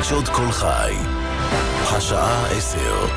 חדשות כל חי, השעה 10.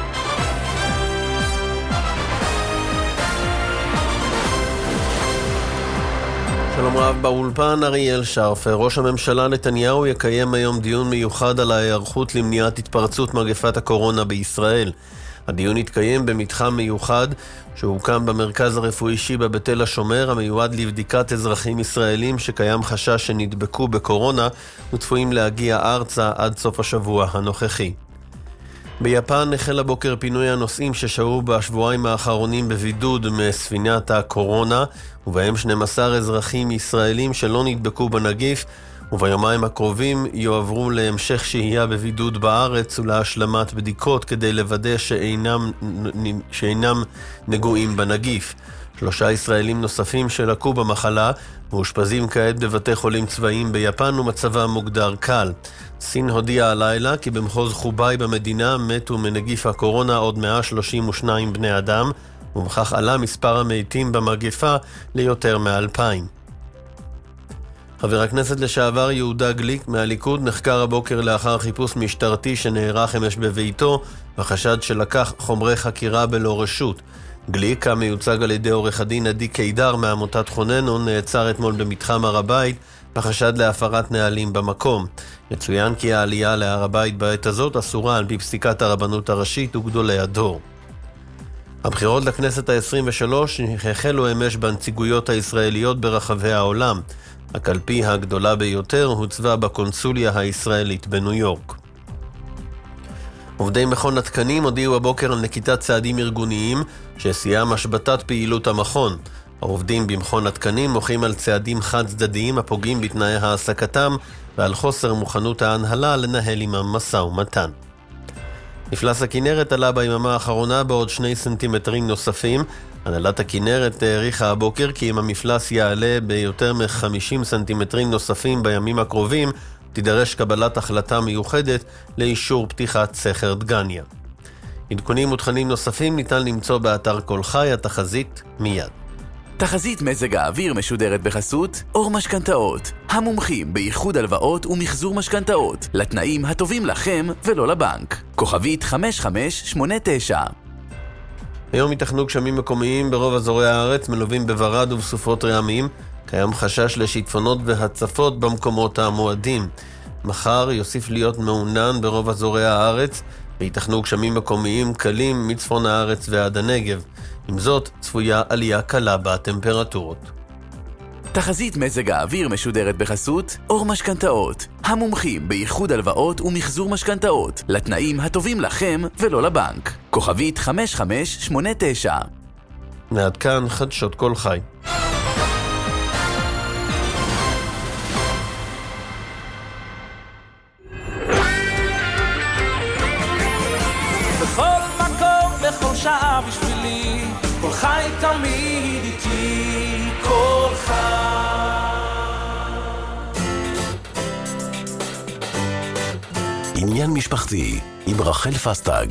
שלום רב באולפן, אריאל שרפר. ראש הממשלה נתניהו יקיים היום דיון מיוחד על ההיערכות למניעת התפרצות מגפת הקורונה בישראל. הדיון יתקיים במתחם מיוחד שהוקם במרכז הרפואי שיבא בתל השומר, המיועד לבדיקת אזרחים ישראלים שקיים חשש שנדבקו בקורונה וצפויים להגיע ארצה עד סוף השבוע הנוכחי. ביפן החל הבוקר פינוי הנוסעים ששהו בשבועיים האחרונים בבידוד מספינת הקורונה, ובהם 12 אזרחים ישראלים שלא נדבקו בנגיף, וביומיים הקרובים יועברו להמשך שהייה בבידוד בארץ ולהשלמת בדיקות כדי לוודא שאינם נגועים בנגיף. 3 ישראלים נוספים שלקו במחלה מאושפזים כעת בבתי חולים צבאיים ביפן ומצבם מוגדר קל. סין הודיעה הלילה כי במחוז חוביי במדינה מתו מנגיף הקורונה עוד 132 בני אדם, ובכך עלה מספר המתים במגפה ליותר מ-2,000. חבר הכנסת לשעבר יהודה גליק מהליכוד נחקר הבוקר לאחר חיפוש משטרתי שנערך אמש בביתו בחשד שלקח חומרי חקירה בלא רשות. גליק, המיוצג על ידי עורך הדין עדי קידר מעמותת חוננו, נעצר אתמול במתחם הר הבית בחשד להפרת נהלים במקום. יצוין כי העלייה להר הבית בעת הזאת אסורה על פי פסיקת הרבנות הראשית וגדולי הדור. הבחירות לכנסת ה-23 החלו אמש בנציגויות הישראליות ברחבי העולם. הקלפי הגדולה ביותר הוצבה בקונסוליה הישראלית בניו יורק. עובדי מכון התקנים הודיעו הבוקר על נקיטת צעדים ארגוניים שסייעה השבתת פעילות המכון. העובדים במכון התקנים מוחים על צעדים חד צדדיים הפוגעים בתנאי העסקתם ועל חוסר מוכנות ההנהלה לנהל עמם משא ומתן. מפלס הכינרת עלה ביממה האחרונה בעוד 2 סנטימטרים נוספים. הנהלת הכינרת העריכה הבוקר כי אם המפלס יעלה ביותר מ-50 סנטימטרים נוספים בימים הקרובים, תידרש קבלת החלטה מיוחדת לאישור פתיחת סכר דגניה. עדכונים ותכנים נוספים ניתן למצוא באתר כל חי. התחזית מיד. תחזית מזג האוויר משודרת בחסות אור משכנתאות, המומחים באיחוד הלוואות ומחזור משכנתאות, לתנאים הטובים לכם ולא לבנק. כוכבית 5589. היום ייתכנו גשמים מקומיים ברוב אזורי הארץ, מלווים בברד ובסופות רעמים. קיים חשש לשיטפונות והצפות במקומות המועדים. מחר יוסיף להיות מעונן ברוב אזורי הארץ, וייתכנו גשמים מקומיים קלים מצפון הארץ ועד הנגב. עם זאת, צפויה עלייה קלה בטמפרטורות. תחזית מזג האוויר משודרת בחסות אור משכנתאות, המומחים באיחוד הלוואות ומחזור משכנתאות, לתנאים הטובים לכם ולא לבנק. כוכבית 5589. ועד כאן חדשות כל חי. בכל מקום, בכל שעה בשבילי, כל חי תמיד איתי, כל חי. עניין משפחתי עם רחל פסטג.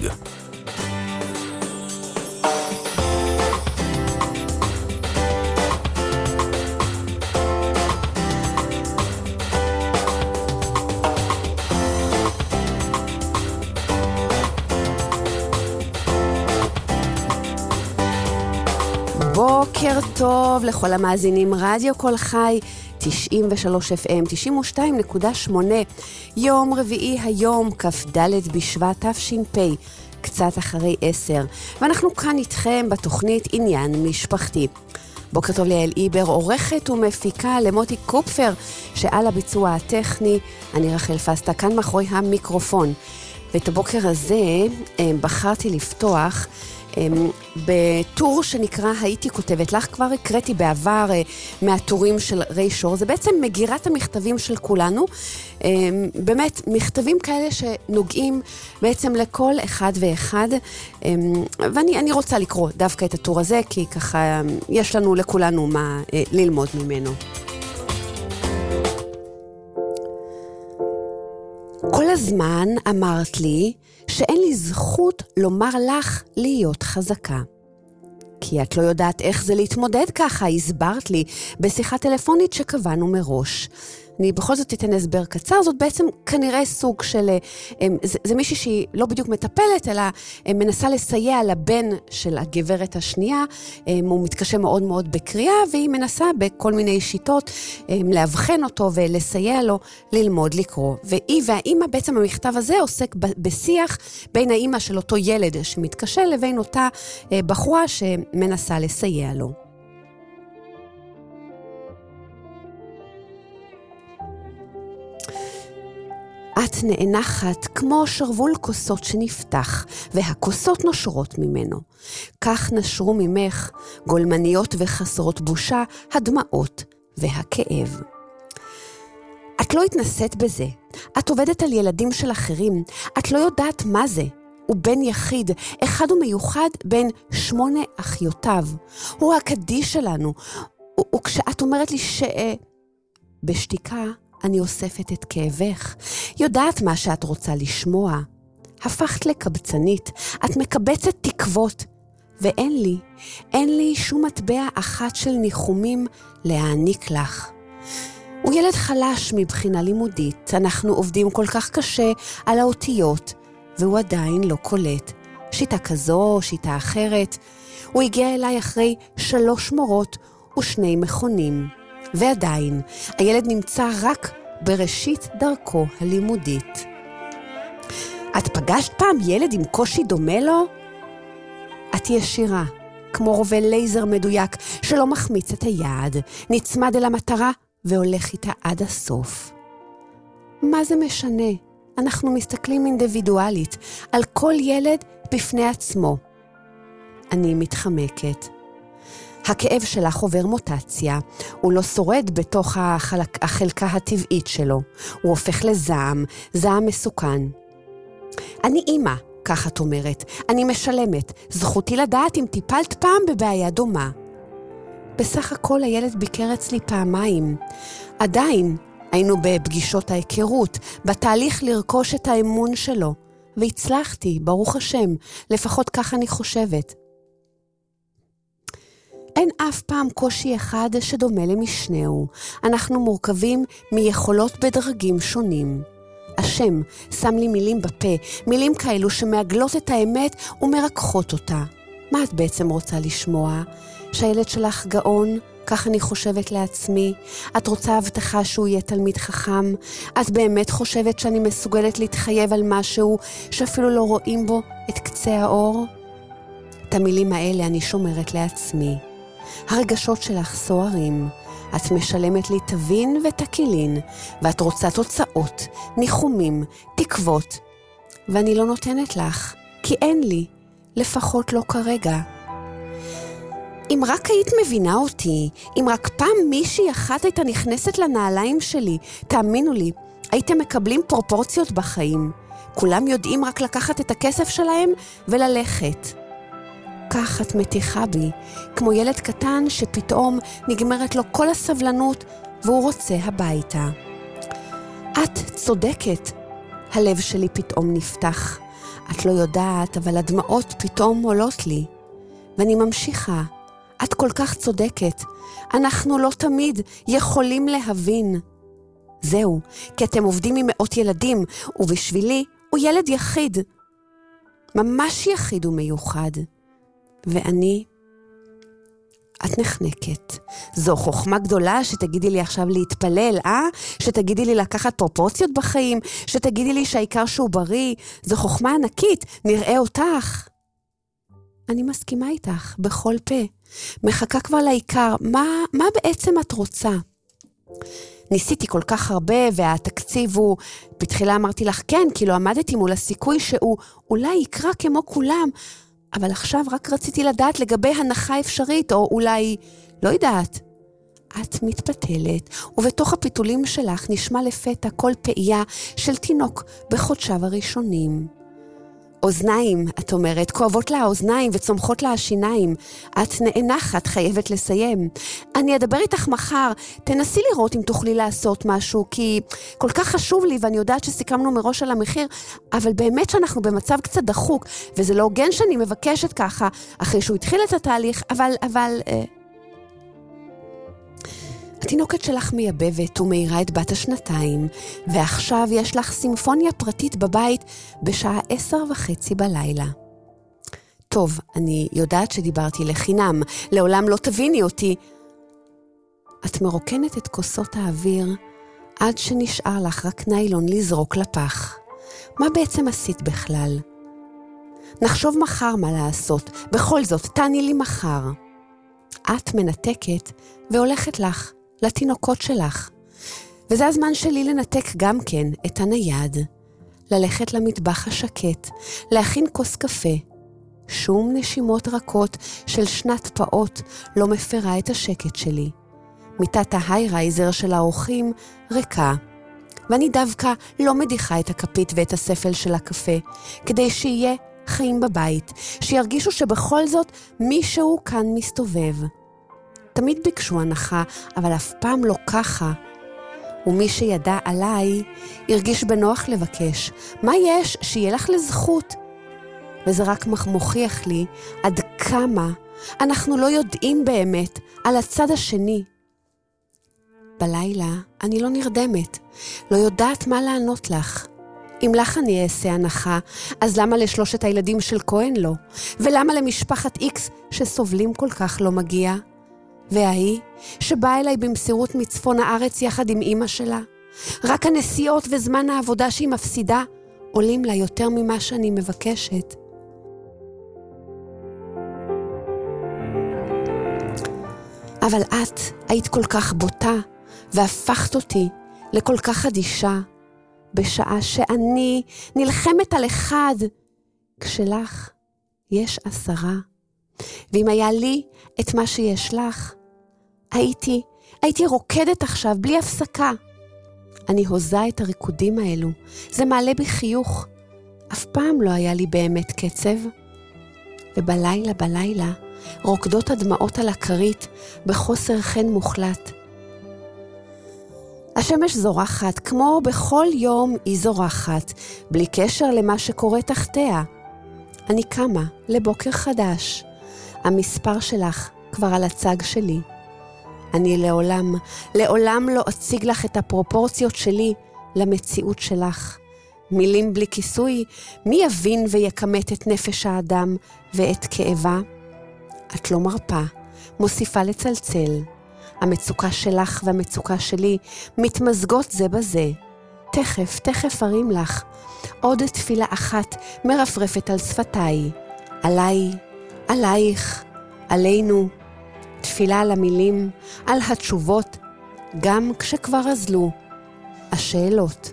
בוקר טוב לכל המאזינים. רדיו כל חי 93 FM 92.8. יום רביעי היום כ"ד בשבט תש"פ, קצת אחרי 10, ואנחנו כאן איתכם בתוכנית עניין משפחתי. בוקר טוב ליעל איבר, עורכת ומפיקה למוטי קופפר שעל הביצוע הטכני. אני רחל פסטה כאן מאחורי המיקרופון, ואת הבוקר הזה בחרתי לפתוח בטור שנקרא הייתי כותבת לך. כבר הקראתי בעבר מהטורים של רי שור. זה בעצם מגירת המכתבים של כולנו, באמת מכתבים כאלה שנוגעים בעצם לכל אחד ואחד, ואני רוצה לקרוא דווקא את הטור הזה, כי ככה יש לנו לכולנו מה ללמוד ממנו. כל הזמן אמרת לי שאין לי זכות לומר לך להיות חזקה. כי את לא יודעת איך זה להתמודד ככה, הסברת לי בשיחה טלפונית שקבענו מראש. אני בכל זאת אתן הסבר קצר, זאת בעצם כנראה סוג של, זה מישהי שהיא לא בדיוק מטפלת, אלא מנסה לסייע לבן של הגברת השנייה, הוא מתקשה מאוד מאוד בקריאה, והיא מנסה בכל מיני שיטות להבחן אותו ולסייע לו ללמוד לקרוא. והיא והאימא, בעצם המכתב הזה עוסק בשיח בין האימא של אותו ילד שמתקשה לבין אותה בחורה שמנסה לסייע לו. את נאנחת כמו שרוול כוסות שנפתח, והכוסות נושרות ממנו. כך נשרו ממך גולמניות וחסרות בושה, הדמעות והכאב. את לא התנסית בזה. את עובדת על ילדים של אחרים. את לא יודעת מה זה. הוא בן יחיד, אחד ומיוחד בין 8 אחיותיו. הוא הקדיש שלנו. וכשאת אומרת לי בשתיקה, אני אוספת את כאבך. יודעת מה שאת רוצה לשמוע. הפכת לקבצנית. את מקבצת תקוות. ואין לי שום מטבע אחת של ניחומים להעניק לך. הוא ילד חלש מבחינה לימודית. אנחנו עובדים כל כך קשה על האותיות, והוא עדיין לא קולט. שיטה כזו, שיטה אחרת. הוא הגיע אליי אחרי 3 מורות ו2 מכונים. ועדיין, הילד נמצא רק בראשית דרכו הלימודית. את פגשת פעם ילד עם קושי דומה לו? את ישירה, כמו רובה לייזר מדויק שלא מחמיץ את היעד, נצמד אל המטרה והולך איתה עד הסוף. מה זה משנה? אנחנו מסתכלים אינדיבידואלית על כל ילד בפני עצמו. אני מתחמקת. הכאב שלך עובר מוטציה, הוא לא שורד בתוך החלקה הטבעית שלו, הוא הופך לזעם, זעם מסוכן. אני אימא, כך את אומרת, אני משלמת, זכותי לדעת אם טיפלת פעם בבעיה דומה. בסך הכל הילד ביקר אצלי 2 פעמים, עדיין היינו בפגישות ההיכרות, בתהליך לרכוש את האמון שלו, והצלחתי, ברוך השם, לפחות כך אני חושבת. אין אף פעם קושי אחד שדומה למשנהו. אנחנו מורכבים מיכולות בדרגים שונים. השם שם לי מילים בפה, מילים כאלו שמעגלות את האמת ומרככות אותה. מה את בעצם רוצה לשמוע? שהילד שלך גאון? כך אני חושבת לעצמי. את רוצה הבטחה שהוא יהיה תלמיד חכם? את באמת חושבת שאני מסוגלת להתחייב על משהו שאפילו לא רואים בו את קצה האור? את המילים האלה אני שומרת לעצמי. הרגשות שלך סוערים. את משלמת לי תבין ותקילין, ואת רוצה תוצאות, ניחומים, תקוות. ואני לא נותנת לך, כי אין לי, לפחות לא כרגע. אם רק היית מבינה אותי, אם רק פעם מישהי אחת הייתה נכנסת לנעליים שלי, תאמינו לי, הייתם מקבלים פרופורציות בחיים. כולם יודעים רק לקחת את הכסף שלהם וללכת. כך את מתיחה בי, כמו ילד קטן שפתאום נגמרת לו כל הסבלנות והוא רוצה הביתה. את צודקת. הלב שלי פתאום נפתח. את לא יודעת, אבל הדמעות פתאום עולות לי. ואני ממשיכה. את כל כך צודקת. אנחנו לא תמיד יכולים להבין. זהו, כי אתם עובדים עם 100 ילדים, ובשבילי הוא ילד יחיד. ממש יחיד ומיוחד. ואני, את נחנקת. זו חוכמה גדולה שתגידי לי עכשיו להתפלל, שתגידי לי לקחת פרופורציות בחיים, שתגידי לי שהעיקר שהוא בריא. זו חוכמה ענקית, נראה אותך. אני מסכימה איתך בכל פה. מחכה כבר לעיקר. מה בעצם את רוצה? ניסיתי כל כך הרבה, והתקציב הוא, בתחילה אמרתי לך כן, כי לא עמדתי מול הסיכוי שהוא אולי יקרא כמו כולם, אבל עכשיו רק רציתי לדעת לגבי הנחה אפשרית, או אולי, לא יודעת. את מתפתלת, ובתוך הפיתולים שלך נשמע לפתע כל פעייה של תינוק בחודשיו הראשונים. אוזניים, את אומרת, כואבות לה האוזניים וצומחות לה השיניים. את נאנחת, חייבת לסיים. אני אדבר איתך מחר, תנסי לראות אם תוכלי לעשות משהו, כי כל כך חשוב לי, ואני יודעת שסיכמנו מראש על המחיר, אבל באמת שאנחנו במצב קצת דחוק, וזה לא הוגן שאני מבקשת ככה, אחרי שהוא התחיל את התהליך, אבל... התינוקת שלך מייבבת ומאירה את בת השנתיים, ועכשיו יש לך סימפוניה פרטית בבית בשעה 10:30 בלילה. טוב, אני יודעת שדיברתי לחינם, לעולם לא תביני אותי. את מרוקנת את כוסות האוויר עד שנשאר לך רק ניילון לזרוק לפח. מה בעצם עשית בכלל? נחשוב מחר מה לעשות, בכל זאת, תעני לי מחר. את מנתקת והולכת לך, לתינוקות שלך. וזה הזמן שלי לנתק גם כן את הנייד. ללכת למטבח השקט, להכין כוס קפה. שום נשימות רכות של שנת פעוט לא מפרה את השקט שלי. מיטת ההיירייזר של האורחים ריקה. ואני דווקא לא מדיחה את הכפית ואת הספל של הקפה, כדי שיהיה חיים בבית, שירגישו שבכל זאת מישהו כאן מסתובב. תמיד ביקשו הנחה, אבל אף פעם לא ככה. ומי שידע עליי, הרגיש בנוח לבקש. מה יש שיהיה לך לזכות? וזה רק מוכיח לי עד כמה אנחנו לא יודעים באמת על הצד השני. בלילה אני לא נרדמת, לא יודעת מה לענות לך. אם לך אני אעשה הנחה, אז למה לשלושת הילדים של כהן לא? ולמה למשפחת איקס שסובלים כל כך לא מגיע? והיא שבאה אליי במסירות מצפון הארץ יחד עם אמא שלה? רק הנסיעות וזמן העבודה שהיא מפסידה עולים לה יותר ממה שאני מבקשת. אבל את היית כל כך בוטה והפכת אותי לכל כך אדישה, בשעה שאני נלחמת על אחד, כשלך יש 10. ואם היה לי את מה שיש לך, הייתי רוקדת עכשיו בלי הפסקה. אני הוזה את הריקודים האלו, זה מעלה בי חיוך. אף פעם לא היה לי באמת קצב. ובלילה, רוקדות הדמעות על הכרית בחוסר חן מוחלט. השמש זורחת, כמו בכל יום היא זורחת, בלי קשר למה שקורה תחתיה. אני קמה לבוקר חדש. המספר שלך כבר על הצג שלי. אני לעולם לא אציג לך את הפרופורציות שלי למציאות שלך. מילים בלי כיסוי, מי יבין ויקמת את נפש האדם ואת כאבה? את לא מרפה, מוסיפה לצלצל. המצוקה שלך והמצוקה שלי מתמזגות זה בזה. תכף ארים לך. עוד תפילה אחת מרפרפת על שפתיי. עליי, עלייך, עלינו. תפילה על המילים, על התשובות, גם כשכבר אזלו השאלות.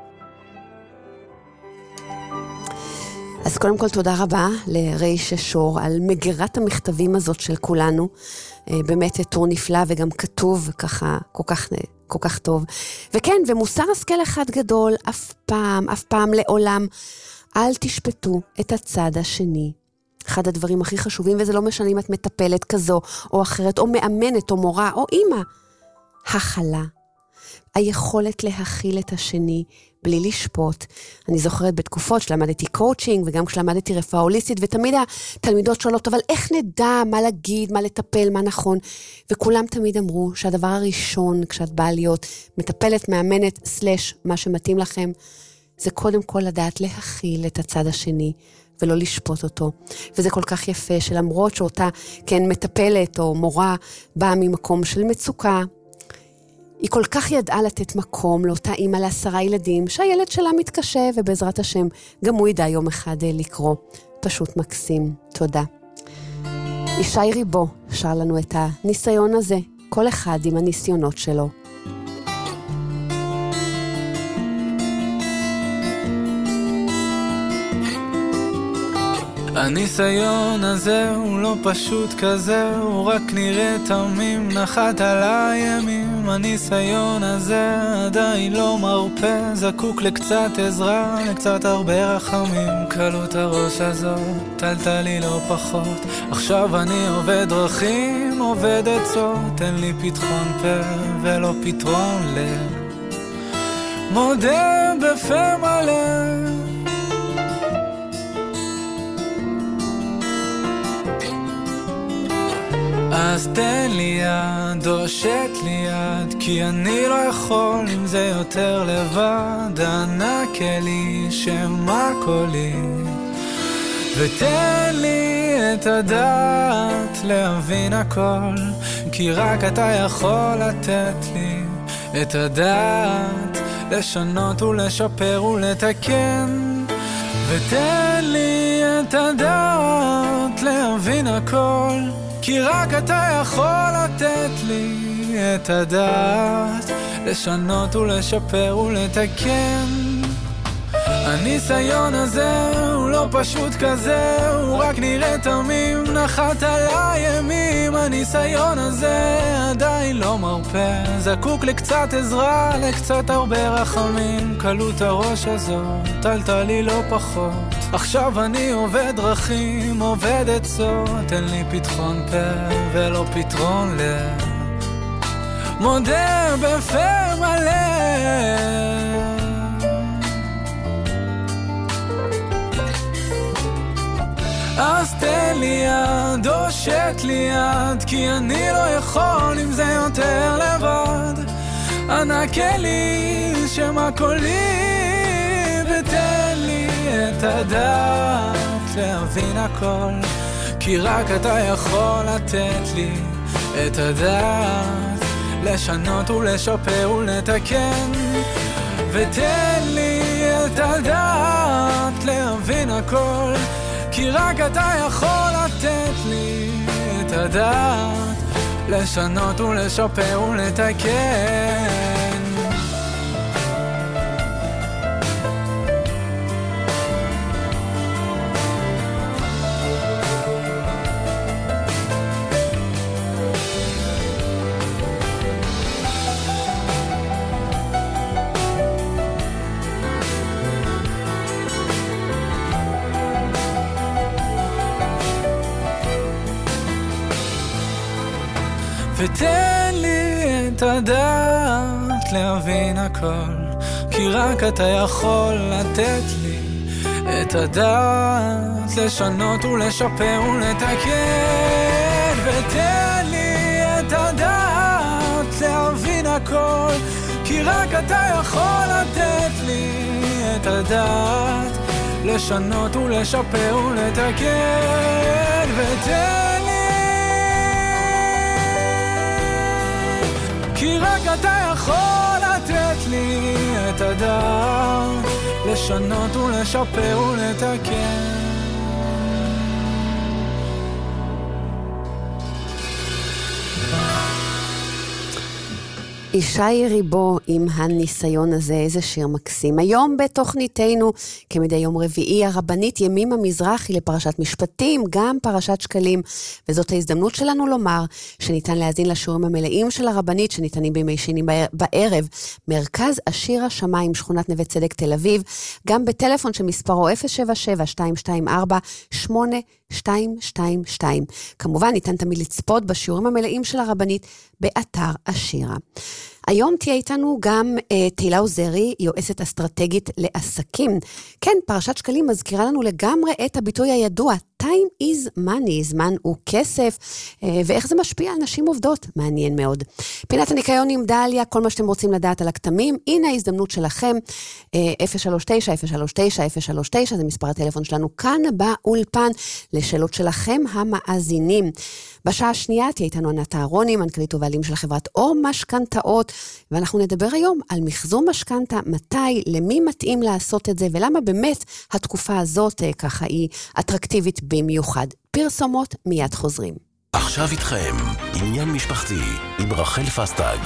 אז קודם כל תודה רבה לרייש שור על מגירת המכתבים הזאת של כולנו. באמת טור נפלא וגם כתוב ככה כל כך טוב. וכן, ומוסר השכל אחד גדול, אף פעם לעולם, אל תשפטו את הצד השני. אחד הדברים הכי חשובים, וזה לא משנה אם את מטפלת כזו או אחרת, או מאמנת או מורה או אמא. הכלה. היכולת להכיל את השני בלי לשפוט. אני זוכרת בתקופות שלמדתי קואוצ'ינג וגם כשלמדתי רפואה הוליסטית, ותמיד התלמידות שואלות, אבל איך נדע מה להגיד, מה לטפל, מה נכון? וכולם תמיד אמרו שהדבר הראשון כשאת באה להיות מטפלת, מאמנת, מה שמתאים לכם, זה קודם כל לדעת להכיל את הצד השני ולא לשפוט אותו. וזה כל כך יפה שלמרות שאותה מטפלת או מורה באה ממקום של מצוקה, היא כל כך ידעה לתת מקום לאותה אימא ל10 ילדים, שהילד שלה מתקשה, ובעזרת השם גם הוא ידע יום אחד לקרוא. פשוט מקסים. תודה. ישי ריבו שר לנו את הניסיון הזה, כל אחד עם הניסיונות שלו. הניסיון הזה הוא לא פשוט כזה, הוא רק נראה תמים, נחת על הימים. הניסיון הזה עדיין לא מרפא, זקוק לקצת עזרה, לקצת הרבה רחמים. קלות הראש הזאת, טלטלי לא פחות, עכשיו אני עובד דרכים, עובד עצות, אין לי פתחון פה ולא פתרון לב, מודה בפה מלא. אז תן לי יד, הושט לי יד, כי אני לא יכול עם זה יותר לבד. ענק לי שמה קולי, ותן לי את הדעת להבין הכל, כי רק אתה יכול לתת לי את הדעת לשנות ולשפר ולתקן. ותן לי את הדעת להבין הכל, כי רק אתה יכול לתת לי את הדעת לשנות ולשפר ולתקן. הניסיון הזה הוא לא פשוט כזה, הוא רק נראה תמים, נחת על הימים. הניסיון הזה עדיין לא מרפא, זקוק לקצת עזרה, לקצת הרבה רחמים. קלות הראש הזאת טלטלי לא פחות, עכשיו אני עובד דרכים, עובד עצות. תן לי פתחון פה ולא פתרון לב, מודה בפה מלא. אז תן לי יד, הושט לי יד, כי אני לא יכול עם זה יותר לבד. ענק לי שמה קולי, ותן לי את הדעת להבין הכל, כי רק אתה יכול לתת לי את הדעת לשנות ולשפר ולתקן. ותן לי את הדעת להבין הכל, כי רק אתה יכול לתת לי את הדעת לשנות ולשפר ולתקן. ותן לי את הדעת להבין הכל, כי רק אתה יכול לתת לי את הדעת לשנות ולשפר ולתקן. ותן לי את הדעת להבין הכל, כי רק אתה יכול לתת לי את הדעת לשנות ולשפר ולתקן. ותן לי, כי רק אתה יכול לתת לי את הדעת לשנות ולשפר ולתקן. ישי ריבו עם הניסיון הזה, איזה שיר מקסים. היום בתוכניתנו, כמדי יום רביעי, הרבנית ימימה מזרחי לפרשת משפטים, גם פרשת שקלים, וזאת ההזדמנות שלנו לומר שניתן להזין לשיעורים המלאים של הרבנית, שניתנים בימי שני בערב, מרכז השיר השמיים, שכונת נווה צדק תל אביב, גם בטלפון שמספרו 077-224-8222. כמובן ניתן תמיד לצפות בשיעורים המלאים של הרבנית באתר השירה. היום תהיה איתנו גם תהילה עוזרי, יועצת אסטרטגית לעסקים. כן, פרשת שקלים מזכירה לנו לגמרי את הביטוי הידוע, time is money, זמן הוא כסף, ואיך זה משפיע על נשים עובדות, מעניין מאוד. פינת הניקיון עם דליה, כל מה שאתם רוצים לדעת על הכתמים, הנה ההזדמנות שלכם, 039-039-039, זה מספר הטלפון שלנו כאן באולפן, לשאלות שלכם המאזינים. בשעה השנייה תהיה איתנו ענת אהרוני, מנכ"לית ובעלים של חברת אור משכנתאות, ואנחנו נדבר היום על מחזור משכנתה, מתי, למי מתאים לעשות את זה, ולמה באמת התקופה הזאת ככה היא אטרקטיבית במיוחד. פרסומות מיד חוזרים. עכשיו איתכם, עניין משפחתי עם רחל פסטג.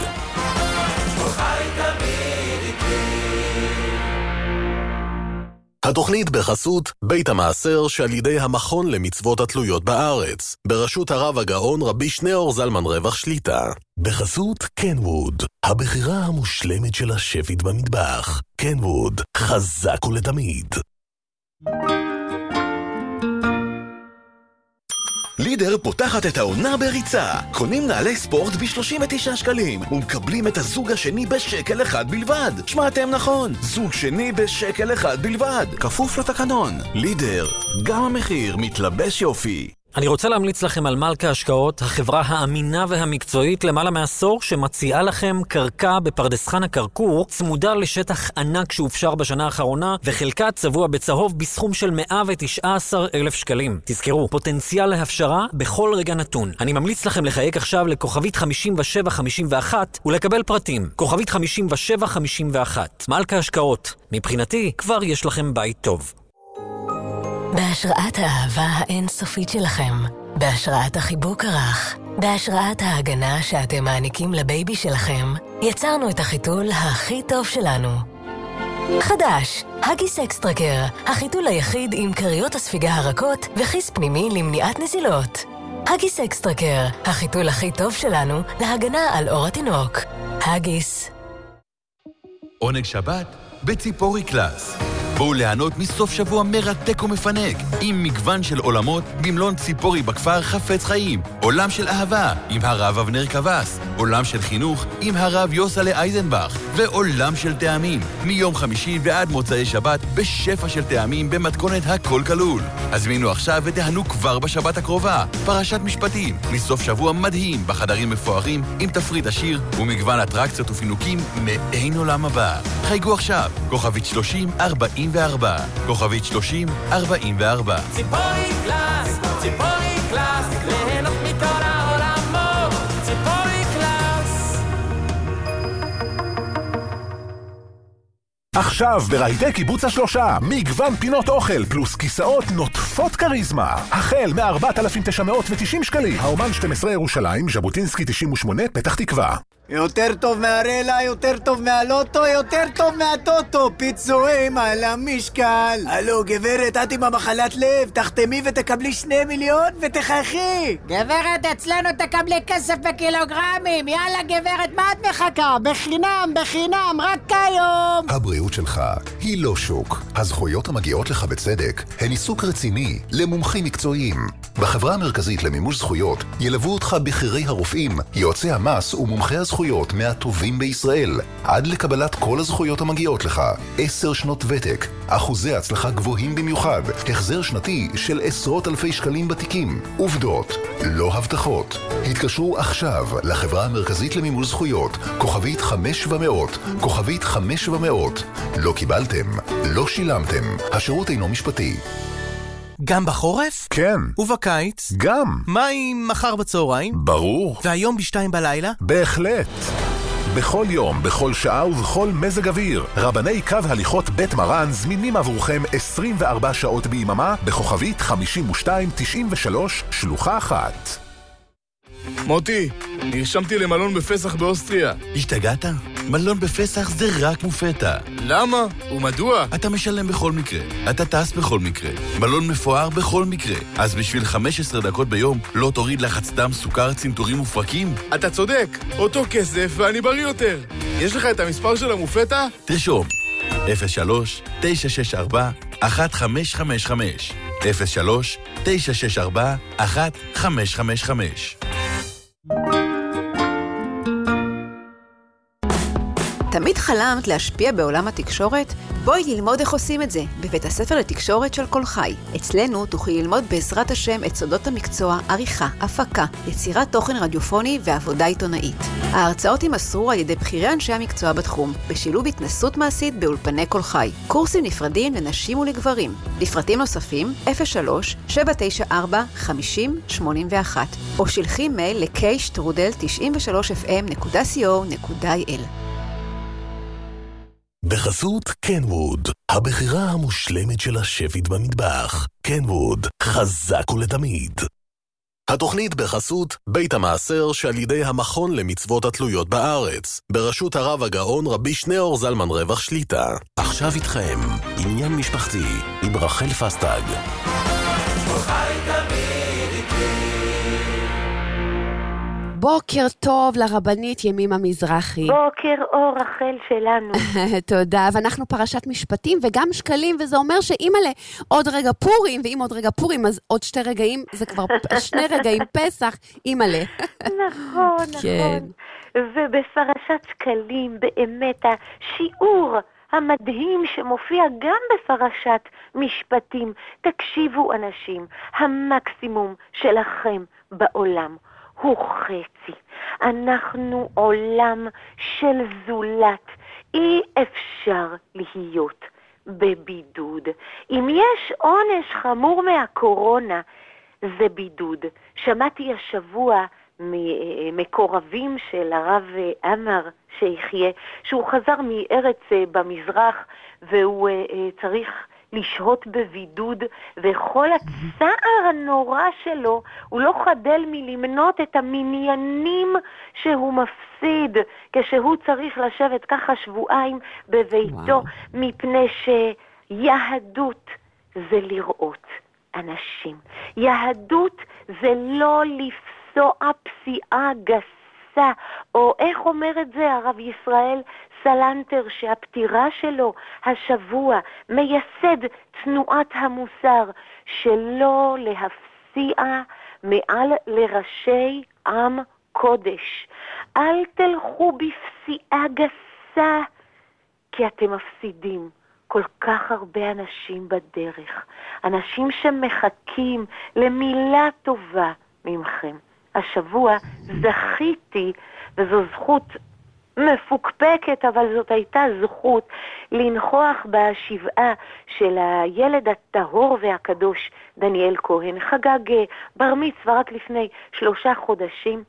התוכנית בחסות בית המעשר שעל ידי המכון למצוות התלויות בארץ, בראשות הרב הגאון רבי שניאור זלמן רווח שליטה. בחסות קנווד, הבחירה המושלמת של השפית במטבח. קנווד, חזק ולתמיד. לידר פותחת את העונה בריצה. קונים נעלי ספורט ב-39 שקלים ומקבלים את הזוג השני בשקל אחד בלבד. שמעתם נכון, זוג שני בשקל אחד בלבד. כפוף לתקנון. לידר, גם המחיר מתלבש יופי. אני רוצה להמליץ לכם על מלכה השקעות, החברה האמינה והמקצועית למעלה מעשור שמציעה לכם קרקע בפרדס חנה כרכור, צמודה לשטח ענק שהופשר בשנה האחרונה, וחלקה צבוע בצהוב בסכום של 119,000 שקלים. תזכרו, פוטנציאל להפשרה בכל רגע נתון. אני ממליץ לכם לחייג עכשיו לכוכבית 5751 ולקבל פרטים. כוכבית 5751. מלכה השקעות. מבחינתי, כבר יש לכם בית טוב. בהשראת האהבה האינסופית שלכם, בהשראת החיבוק הרך, בהשראת ההגנה שאתם מעניקים לבייבי שלכם, יצרנו את החיתול הכי טוב שלנו. חדש, הגיס אקסטרקר, החיתול היחיד עם קריות הספיגה הרכות וכיס פנימי למניעת נזילות. הגיס אקסטרקר, החיתול הכי טוב שלנו להגנה על אור התינוק. הגיס. עונג שבת בציפורי קלאס. בואו ליהנות מסוף שבוע מרתק ומפנק, עם מגוון של עולמות במלון ציפורי בכפר חפץ חיים, עולם של אהבה עם הרב אבנר קבס, עולם של חינוך עם הרב יוסלה אייזנבך, ועולם של טעמים, מיום חמישי ועד מוצאי שבת בשפע של טעמים במתכונת הכל כלול. הזמינו עכשיו ותהנו כבר בשבת הקרובה, פרשת משפטים, מסוף שבוע מדהים בחדרים מפוארים עם תפריט עשיר ומגוון אטרקציות ופינוקים מאין עולם הבא. חייגו עכשיו, כוכבית 3044, כוכבית 3044. ציפורי קלאס, ליהנות מכל העולמות, ציפורי קלאס. עכשיו ברהיטי קיבוץ השלושה, מגוון פינות אוכל פלוס כיסאות נוטפות קריזמה. החל מ-4,990 שקלים. האומן 12 ירושלים, ז'בוטינסקי 98, פתח תקווה. יותר טוב מהרלה, יותר טוב מהלוטו, יותר טוב מהטוטו. פיצויים על המשקל. הלו גברת, את עם המחלת לב, תחתמי ותקבלי 2 מיליון ותחייכי. גברת, אצלנו תקבלי כסף בקילוגרמים. יאללה גברת, מה את מחכה? בחינם, רק היום. הבריאות שלך היא לא שוק. הזכויות המגיעות לך בצדק הן עיסוק רציני למומחים מקצועיים. בחברה המרכזית למימוש זכויות ילוו אותך בכירי הרופאים, יועצי המס ומומחי הזכויות מהטובים בישראל, עד לקבלת כל הזכויות המגיעות לך. 10 שנות ותק, אחוזי הצלחה גבוהים במיוחד, החזר שנתי של עשרות אלפי שקלים בתיקים. עובדות, לא הבטחות. התקשרו עכשיו לחברה המרכזית למימוש זכויות, כוכבית 5700, כוכבית 5700. לא קיבלתם, לא שילמתם. השירות אינו משפטי. גם בחורף? כן. ובקיץ? גם. מה עם מחר בצהריים? ברור. והיום ב2 בלילה? בהחלט. בכל יום, בכל שעה ובכל מזג אוויר, רבני קו הליכות בית מרן זמינים עבורכם 24 שעות ביממה בכוכבית 5293 שלוחה 1. מוטי, נרשמתי למלון בפסח באוסטריה. השתגעת? מלון בפסח זה רק מופתע. למה? ומדוע? אתה משלם בכל מקרה, אתה טס בכל מקרה, מלון מפואר בכל מקרה. אז בשביל 15 דקות ביום לא תוריד לחץ דם, סוכר, צנתורים ופרקים? אתה צודק, אותו כסף ואני בריא יותר. יש לך את המספר של המופתע? תרשום 03-964-1555 03-964-1555. תמיד חלמת להשפיע בעולם התקשורת? בואי ללמוד איך עושים את זה בבית הספר לתקשורת של כל חי. אצלנו תוכלי ללמוד בעזרת השם את סודות המקצוע, עריכה, הפקה, יצירת תוכן רדיופוני ועבודה עיתונאית. ההרצאות יימסרו על ידי בכירי אנשי המקצוע בתחום, בשילוב התנסות מעשית באולפני כל חי. קורסים נפרדים לנשים ולגברים. לפרטים נוספים 03-794-5081 או שלחי מייל ל-k-93fm.co.il. בחסות קנווד, הבחירה המושלמת של השפית במטבח. קנווד, חזק ולתמיד. התוכנית בחסות בית המעשר שעל ידי המכון למצוות התלויות בארץ, בראשות הרב הגאון רבי שניאור זלמן רווח שליטה. עכשיו איתכם, עניין משפחתי עם רחל פסטג. בוקר טוב לרבנית ימימה מזרחי. בוקר אור רחל שלנו. תודה, ואנחנו פרשת משפטים וגם שקלים, וזה אומר שאימאלה עוד רגע פורים, ואם עוד רגע פורים אז עוד 2 רגעים, זה כבר 2 רגעים פסח, אימאלה. נכון, נכון. ובפרשת שקלים באמת השיעור המדהים שמופיע גם בפרשת משפטים. תקשיבו אנשים, המקסימום שלכם בעולם הוא חצי. אנחנו עולם של זולת. אי אפשר להיות בבידוד. אם יש עונש חמור מהקורונה, זה בידוד. שמעתי השבוע מקורבים של הרב אמר שיחיה, שהוא חזר מארץ במזרח והוא צריך לשהות בבידוד, וכל הצער הנורא שלו הוא לא חדל מלמנות את המניינים שהוא מפסיד כשהוא צריך לשבת ככה שבועיים בביתו. מפני שיהדות זה לראות אנשים. יהדות זה לא לפסוע פסיעה גסה, או איך אומר את זה הרב ישראל סלנטר, שהפטירה שלו השבוע מייסד תנועת המוסר, שלא להפסיע מעל לראשי עם קודש. אל תלכו בפסיעה גסה, כי אתם מפסידים כל כך הרבה אנשים בדרך, אנשים שמחכים למילה טובה ממכם. השבוע זכיתי, וזו זכות מפוקפקת, אבל זאת הייתה זכות, לנכוח בשבעה של הילד הטהור והקדוש דניאל כהן. חגג בר מצווה רק לפני 3 חודשים,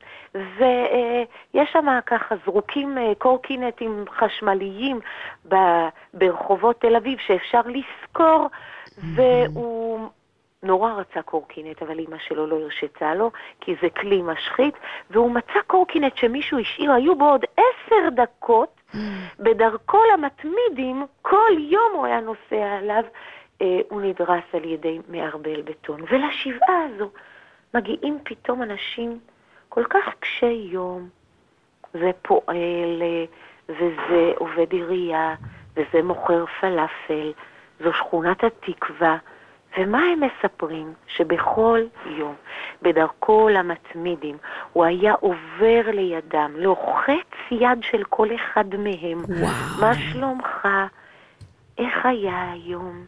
ויש שם ככה זרוקים קורקינטים חשמליים ברחובות תל אביב שאפשר לזכור, והוא נורא רצה קורקינט, אבל אמא שלו לא הרשתה לו, כי זה כלי משחית, והוא מצא קורקינט שמישהו השאיר, היו בו עוד 10 דקות, בדרכו למתמידים, כל יום הוא היה נוסע עליו, הוא נדרס על ידי מערבל בטון. ולשבעה הזו מגיעים פתאום אנשים כל כך קשי יום, זה פועל, וזה עובד עירייה, וזה מוכר פלאפל, זו שכונת התקווה, ומה הם מספרים? שבכל יום, בדרכו למתמידים, הוא היה עובר לידם, לוחץ יד של כל אחד מהם. מה שלומך? איך היה היום?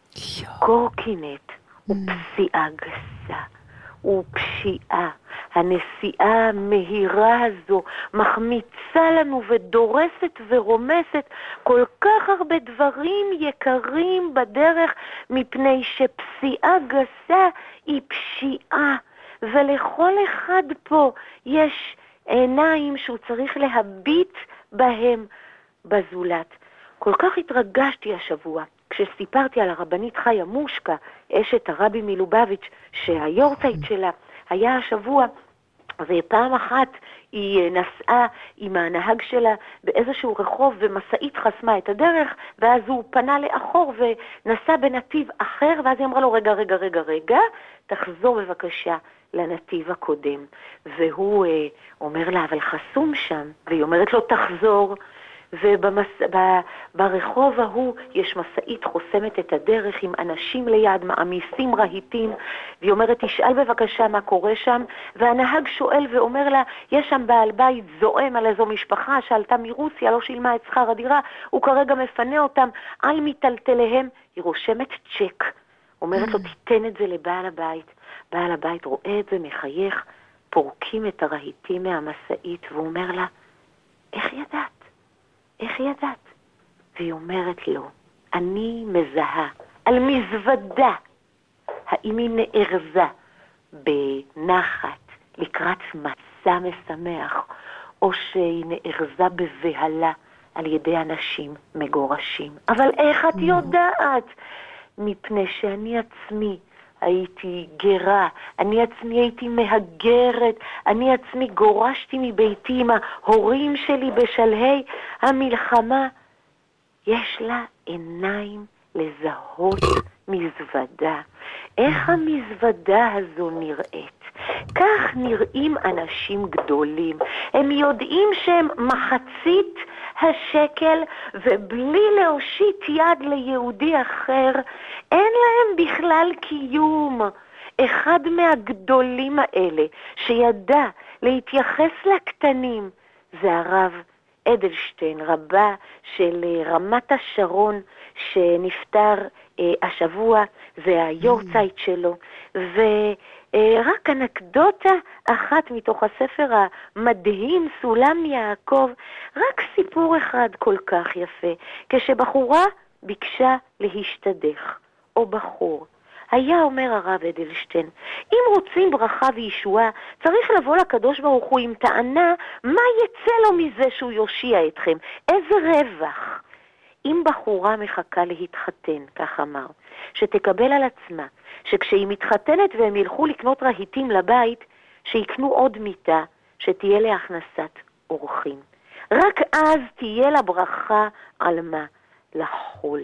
קורקינט ופסיעה גסה ופשיעה. הנסיעה המהירה הזו מחמיצה לנו ודורסת ורומסת כל כך הרבה דברים יקרים בדרך, מפני שפסיעה גסה היא פשיעה, ולכל אחד פה יש עיניים שהוא צריך להביט בהם בזולת. כל כך התרגשתי השבוע כשסיפרתי על הרבנית חיה מושקה, אשת הרבי מלובביץ', שהיורצייט שלה היה השבוע, ופעם אחת היא נסעה עם הנהג שלה באיזשהו רחוב ומסעית חסמה את הדרך, ואז הוא פנה לאחור ונסע בנתיב אחר, ואז היא אמרה לו רגע, תחזור בבקשה לנתיב הקודם. והוא אומר לה, אבל חסום שם, והיא אומרת לו תחזור, וברחוב ההוא יש מסעית חוסמת את הדרך עם אנשים ליד, מעמיסים רהיטים, והיא אומרת תשאל בבקשה מה קורה שם, והנהג שואל ואומר לה יש שם בעל בית זועם על איזו משפחה שעלתה מרוסיה, לא שילמה את שכר הדירה, הוא כרגע מפנה אותם על מטלטליהם. היא רושמת צ'ק, אומרת לו תיתן את זה לבעל הבית. בעל הבית רואה את זה, מחייך, פורקים את הרהיטים מהמסעית, והוא אומר לה איך ידעת? איך ידעת? והיא אומרת לו, אני מזהה על מזוודה, האם היא נארזה בנחת לקראת מסע משמח, או שהיא נארזה בבהלה על ידי אנשים מגורשים. אבל איך את יודעת? מפני שאני עצמי הייתי גרה, אני עצמי הייתי מהגרת, אני עצמי גורשתי מביתי עם ההורים שלי בשלהי המלחמה. יש לה עיניים לזהות מזוודה. איך המזוודה הזו נראית? כך נראים אנשים גדולים. הם יודעים שהם מחצית השקל, ובלי להושיט יד ליהודי אחר, אין להם בכלל קיום. אחד מהגדולים האלה שידע להתייחס לקטנים זה הרב אדלשטיין, רבה של רמת השרון, שנפטר השבוע, זה היורצייט שלו, ורק אנקדוטה אחת מתוך הספר המדהים, סולם יעקב, רק סיפור אחד כל כך יפה, כשבחורה ביקשה להשתדך, או בחור, היה אומר הרב אדלשטיין, אם רוצים ברכה וישועה, צריך לבוא לקדוש ברוך הוא עם טענה, מה יצא לו מזה שהוא יושיע אתכם? איזה רווח? אם בחורה מחכה להתחתן, כך אמר, שתקבל על עצמה, שכשהיא מתחתנת והם ילכו לקנות רהיטים לבית, שיקנו עוד מיטה, שתהיה להכנסת אורחים. רק אז תהיה לה ברכה על מה? לחול.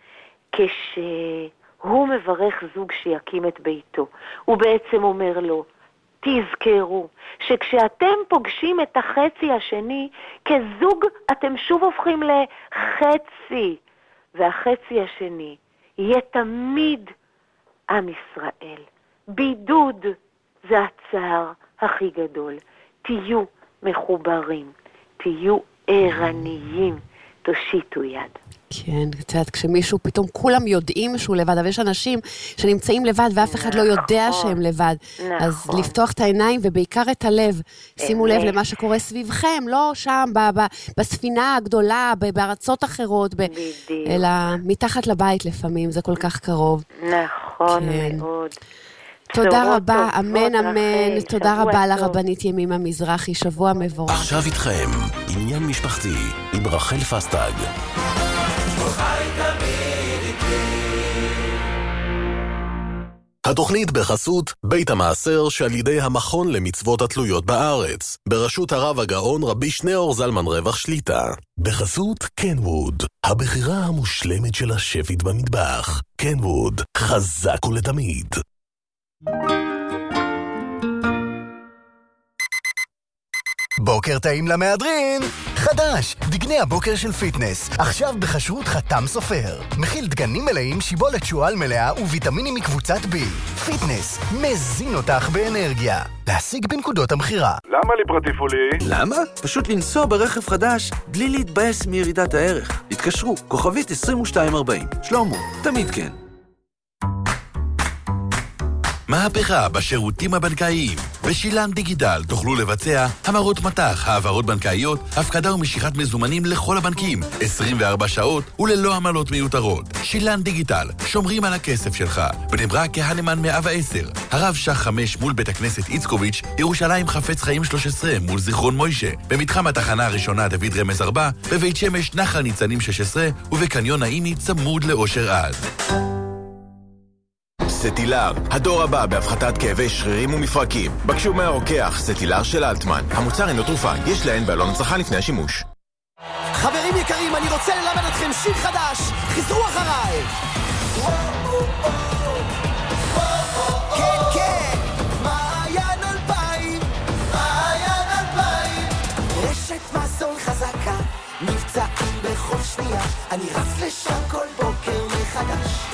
כשהוא מברך זוג שיקים את ביתו, הוא בעצם אומר לו, תזכרו שכשאתם פוגשים את החצי השני, כזוג אתם שוב הופכים לחצי, והחצי השני יהיה תמיד עם ישראל. בידוד זה הצער הכי גדול. תהיו מחוברים, תהיו ערניים, תושיטו יד. כן, קצת, כשמישהו פתאום כולם יודעים שהוא לבד, אבל יש אנשים שנמצאים לבד ואף אחד לא יודע שהם לבד. אז לפתוח את העיניים ובעיקר את הלב. שימו לב למה שקורה סביבכם, לא שם בספינה הגדולה, בארצות אחרות, אלא מתחת לבית לפעמים, זה כל כך קרוב. נכון מאוד. תודה רבה, אמן אמן, תודה רבה לרבנית ימימה מזרחי, שבוע מבורך. עכשיו איתכם, עניין משפחתי עם רחל פסטג. התוכנית בחסות בית המעשר שעל ידי המכון למצוות התלויות בארץ, בראשות הרב הגאון רבי שניאור זלמן רווח שליטה. בחסות קנווד, הבחירה המושלמת של השפית במטבח. קנווד, חזק ולתמיד. בוקר טעים למהדרין! חדש! דגני הבוקר של פיטנס. עכשיו בחשרות חתם סופר. מכיל דגנים מלאים, שיבולת שועל מלאה וויטמינים מקבוצת B. פיטנס, מזין אותך באנרגיה. להשיג בנקודות המחירה. למה לי פרטי פולי? למה? פשוט לנסוע ברכב חדש בלי להתבאס מירידת הערך. התקשרו, כוכבית 2240. שלמה, תמיד כן. מהפכה בשירותים הבנקאיים. בשילן דיגיטל תוכלו לבצע המרות מטח, העברות בנקאיות, הפקדה ומשיכת מזומנים לכל הבנקים, 24 שעות וללא עמלות מיותרות. שילן דיגיטל, שומרים על הכסף שלך. בני ברק כהנמן 110, הרב שח 5 מול בית הכנסת איצקוביץ', ירושלים חפץ חיים 13 מול זיכרון מוישה, במתחם התחנה הראשונה דוד רמז 4, בבית שמש נחל ניצנים 16 ובקניון האימי צמוד לאושר עד. סטילר, הדור הבא בהפחתת כאבי שרירים ומפרקים. בקשו מהרוקח סטילר של אלטמן. המוצר אינו תרופה, יש להן בעלון הצרכן לפני השימוש. חברים יקרים, אני רוצה ללמד אתכם שיר חדש. חזרו אחריי. כן, כן. מעיין 2000. מעיין 2000. רשת מזון חזקה. מבצעים בכל שנייה. אני רץ לשם כל בוקר מחדש.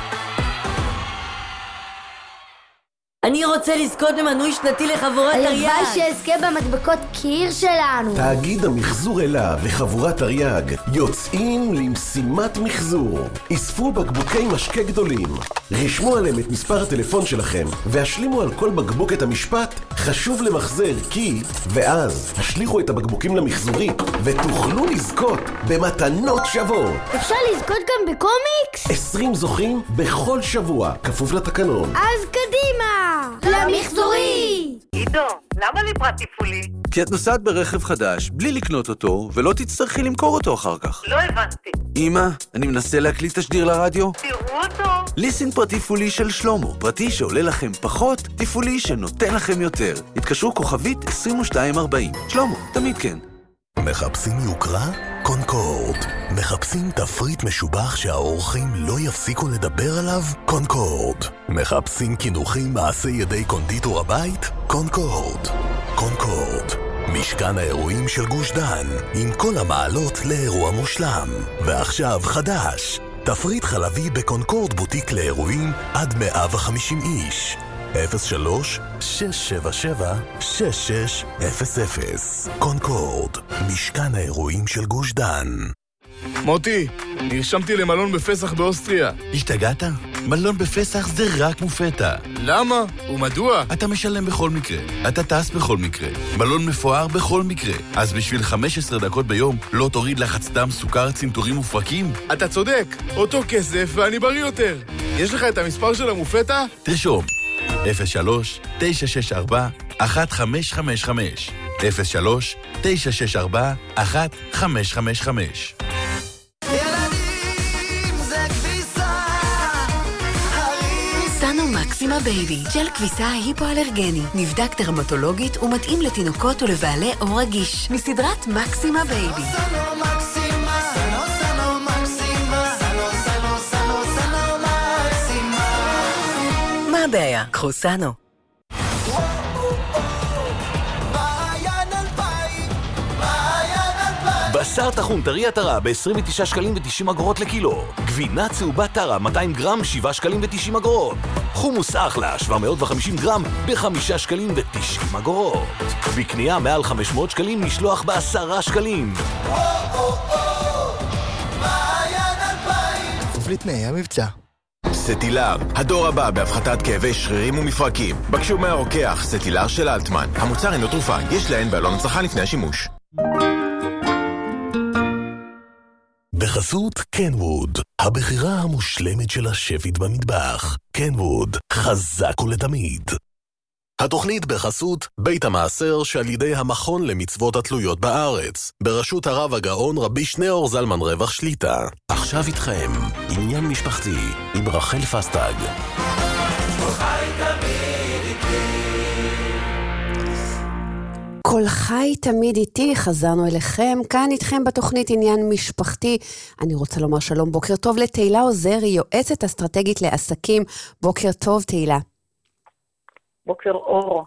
אני רוצה לזכות במנוי שנתי לחבורת תרי"ג. הלוואי שאזכה במדבקות קיר שלנו. תאגיד המחזור אלה וחבורת תרי"ג יוצאים למשימת מחזור. אספו בקבוקי משקה גדולים, רשמו עליהם את מספר הטלפון שלכם והשלימו על כל בקבוק את המשפט חשוב למחזר כי, ואז השליחו את הבקבוקים למחזורית ותוכלו לזכות במתנות שוות. אפשר לזכות גם בקומיקס? 20 זוכים בכל שבוע, כפוף לתקנון. אז קדימה! למחזורי! עידו, למה לי פרט תפעולי? כי את נוסעת ברכב חדש, בלי לקנות אותו, ולא תצטרכי למכור אותו אחר כך. לא הבנתי. אמא, אני מנסה להקליט תשדיר לרדיו. תראו אותו. ליסינג פרטי תפעולי של שלמה. פרטי שעולה לכם פחות, תפעולי שנותן לכם יותר. התקשרו כוכבית 2240. שלמה, תמיד כן. מחפשים יוקרה? קונקורד. מחפשים תפריט משובח שהאורחים לא יפסיקו לדבר עליו? קונקורד. מחפשים כינוחים מעשי ידי קונדיטור הבית? קונקורד. קונקורד. משכן האירועים של גוש דן, עם כל המעלות לאירוע מושלם. ועכשיו חדש. תפריט חלבי בקונקורד בוטיק לאירועים עד 150 איש. קונקורד, משכן האירועים של גוש דן. מוטי, נרשמתי למלון בפסח באוסטריה. השתגעת? מלון בפסח זה רק מופתע. למה? ומדוע? אתה משלם בכל מקרה. אתה טס בכל מקרה. מלון מפואר בכל מקרה. אז בשביל 15 דקות ביום לא תוריד לחץ דם, סוכר, צנתורים ופרקים? אתה צודק. אותו כסף ואני בריא יותר. יש לך את המספר של המופתע? תרשום. 03-964-1555 03-964-1555 סנו מקסימה בייבי, ג'ל כביסה היפואלרגני, נבדק דרמטולוגית ומתאים לתינוקות ולבעלי עור רגיש, מסדרת מקסימה בייבי. מה הבעיה? קחו סנו. בשר טחון טרי עטרה ב-29 שקלים ו-90 אגורות לקילו. גבינה צהובה טרה 200 גרם 7 שקלים ו-90 אגורות. חומוס אחלה 750 גרם ב-5 שקלים ו-90 אגורות. בקנייה מעל 500 שקלים משלוח ב10 שקלים. כפוף לתנאי המבצע. סטילר, הדור הבא בהפחתת כאבי שרירים ומפרקים. בקשו מהרוקח סטילר של אלטמן. המוצר אינו תרופה, יש להן בעלון הצלחה לפני השימוש. בחסות קנווד, הבחירה המושלמת של השפית במטבח. קנווד, חזק ולתמיד. התוכנית בחסות בית המעשר שעל ידי המכון למצוות התלויות בארץ, בראשות הרב הגאון רבי שניאור זלמן רווח שליטה. עכשיו איתכם, עניין משפחתי עם רחל פסטג. כל חי תמיד איתי, חזרנו אליכם, כאן איתכם בתוכנית עניין משפחתי. אני רוצה לומר שלום, בוקר טוב לתהילה עוזרי, יועצת אסטרטגית לעסקים. בוקר טוב תהילה. בוקר אור.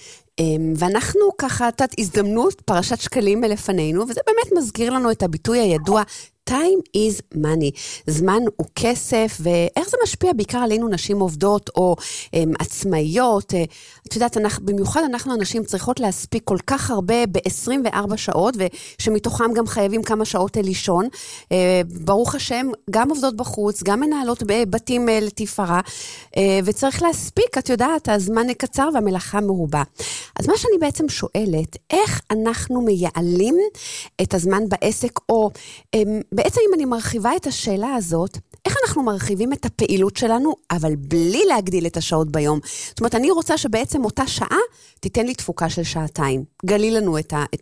ואנחנו ככה תת הזדמנות, פרשת שקלים מלפנינו, וזה באמת מזכיר לנו את הביטוי הידוע, time is money. זמן הוא כסף, ואיך זה משפיע בעיקר עלינו נשים עובדות או עצמאיות. את יודעת, במיוחד אנחנו אנשים צריכות להספיק כל כך הרבה ב-24 שעות, ושמתוכם גם חייבים כמה שעות לישון. ברוך השם, גם עובדות בחוץ, גם מנהלות בבתים לתפארה, וצריך להספיק, את יודעת, הזמן קצר והמלאכה מרובה. אז מה שאני בעצם שואלת, איך אנחנו מייעלים את הזמן בעסק, או בעצם אם אני מרחיבה את השאלה הזאת, איך אנחנו מרחיבים את הפעילות שלנו, אבל בלי להגדיל את השעות ביום? זאת אומרת, אני רוצה שבעצם אותה שעה תיתן לי תפוקה של שעתיים. גלי לנו את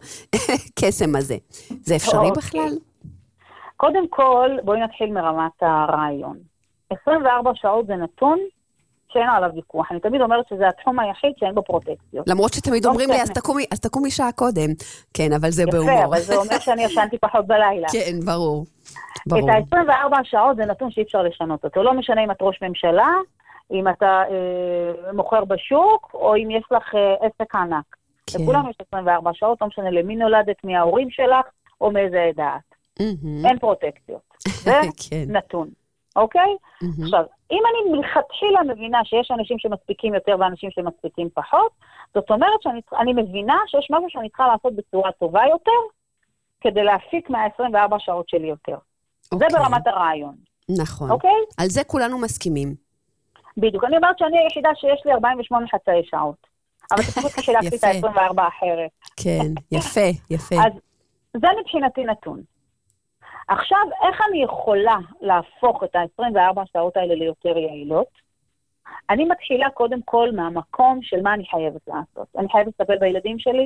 הקסם הזה. זה אפשרי בכלל? קודם כל, בואי נתחיל מרמת הרעיון. 24 שעות זה נתון שאין עליו ויכוח. אני תמיד אומרת שזה התחום היחיד שאין בו פרוטקציות. למרות שתמיד אומרים לי, אז תקומי שעה קודם. כן, אבל זה בהומור. יפה, אבל זה אומר שאני ישנתי פחות בלילה. כן, ברור. את ה-24 שעות זה נתון שאי אפשר לשנות אותו. לא משנה אם את ראש ממשלה, אם אתה מוכר בשוק, או אם יש לך עסק ענק. לכולם יש 24 שעות, לא משנה למי נולדת, מי ההורים שלך, או מאיזה עדה את. אין פרוטקציות. זה נתון. אוקיי? עכשיו, אם אני מלכתחילה מבינה שיש אנשים שמספיקים יותר ואנשים שמספיקים פחות, זאת אומרת שאני מבינה שיש משהו שאני צריכה לעשות בצורה טובה יותר, כדי להפיק מה-24 שעות שלי יותר. זה ברמת הרעיון. נכון. אוקיי? על זה כולנו מסכימים. בדיוק. אני אומרת שאני היחידה שיש לי 48 חצאי שעות. אבל זה פשוט קשה להפסיק את ה-24 אחרת. כן, יפה, יפה. אז זה מבחינתי נתון. עכשיו, איך אני יכולה להפוך את ה-24 שעות האלה ליותר יעילות? אני מתחילה קודם כל מהמקום של מה אני חייבת לעשות. אני חייבת לטפל בילדים שלי,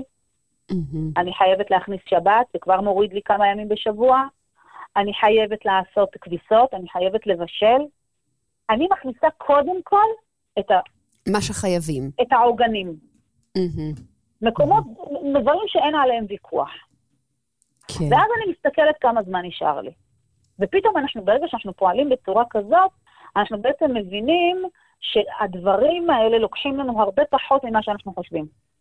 אני חייבת להכניס שבת, זה כבר מוריד לי כמה ימים בשבוע, אני חייבת לעשות כביסות, אני חייבת לבשל. אני מכניסה קודם כל את מה שחייבים. את העוגנים. מקומות, דברים שאין עליהם ויכוח. כן. ואז אני מסתכלת כמה זמן נשאר לי. ופתאום ברגע שאנחנו פועלים בצורה כזאת, אנחנו בעצם מבינים שהדברים האלה לוקחים לנו הרבה פחות ממה שאנחנו חושבים.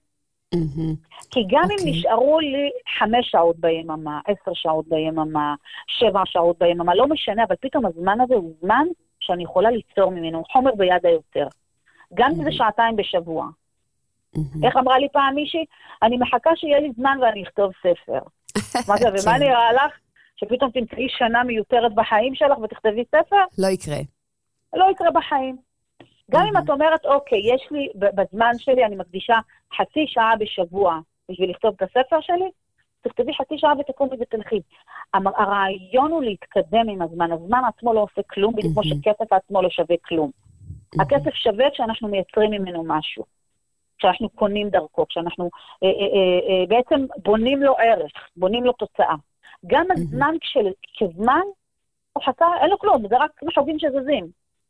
כי גם אם נשארו לי 5 שעות ביממה, 10 שעות ביממה, 7 שעות ביממה, לא משנה, אבל פתאום הזמן הזה הוא זמן שאני יכולה ליצור ממנו, חומר ביד היותר. גם אם זה שעתיים בשבוע. איך אמרה לי פעם מישהי? אני מחכה שיהיה לי זמן ואני אכתוב ספר. מה זה, ומה נראה לך? שפתאום תמצאי שנה מיותרת בחיים שלך ותכתבי ספר? לא יקרה. לא יקרה בחיים. גם אם את אומרת, אוקיי, יש לי, בזמן שלי אני מקדישה חצי שעה בשבוע בשביל לכתוב את הספר שלי, תכתבי חצי שעה ותקומי ותלכי. הרעיון הוא להתקדם עם הזמן. הזמן עצמו לא עושה כלום, בדיוק כמו שכסף עצמו לא שווה כלום. הכסף שווה כשאנחנו מייצרים ממנו משהו. כשאנחנו קונים דרכו, כשאנחנו בעצם בונים לו ערך, בונים לו תוצאה. גם הזמן כזמן, הוא חסר, אין לו כלום, זה רק משאבים שזזים.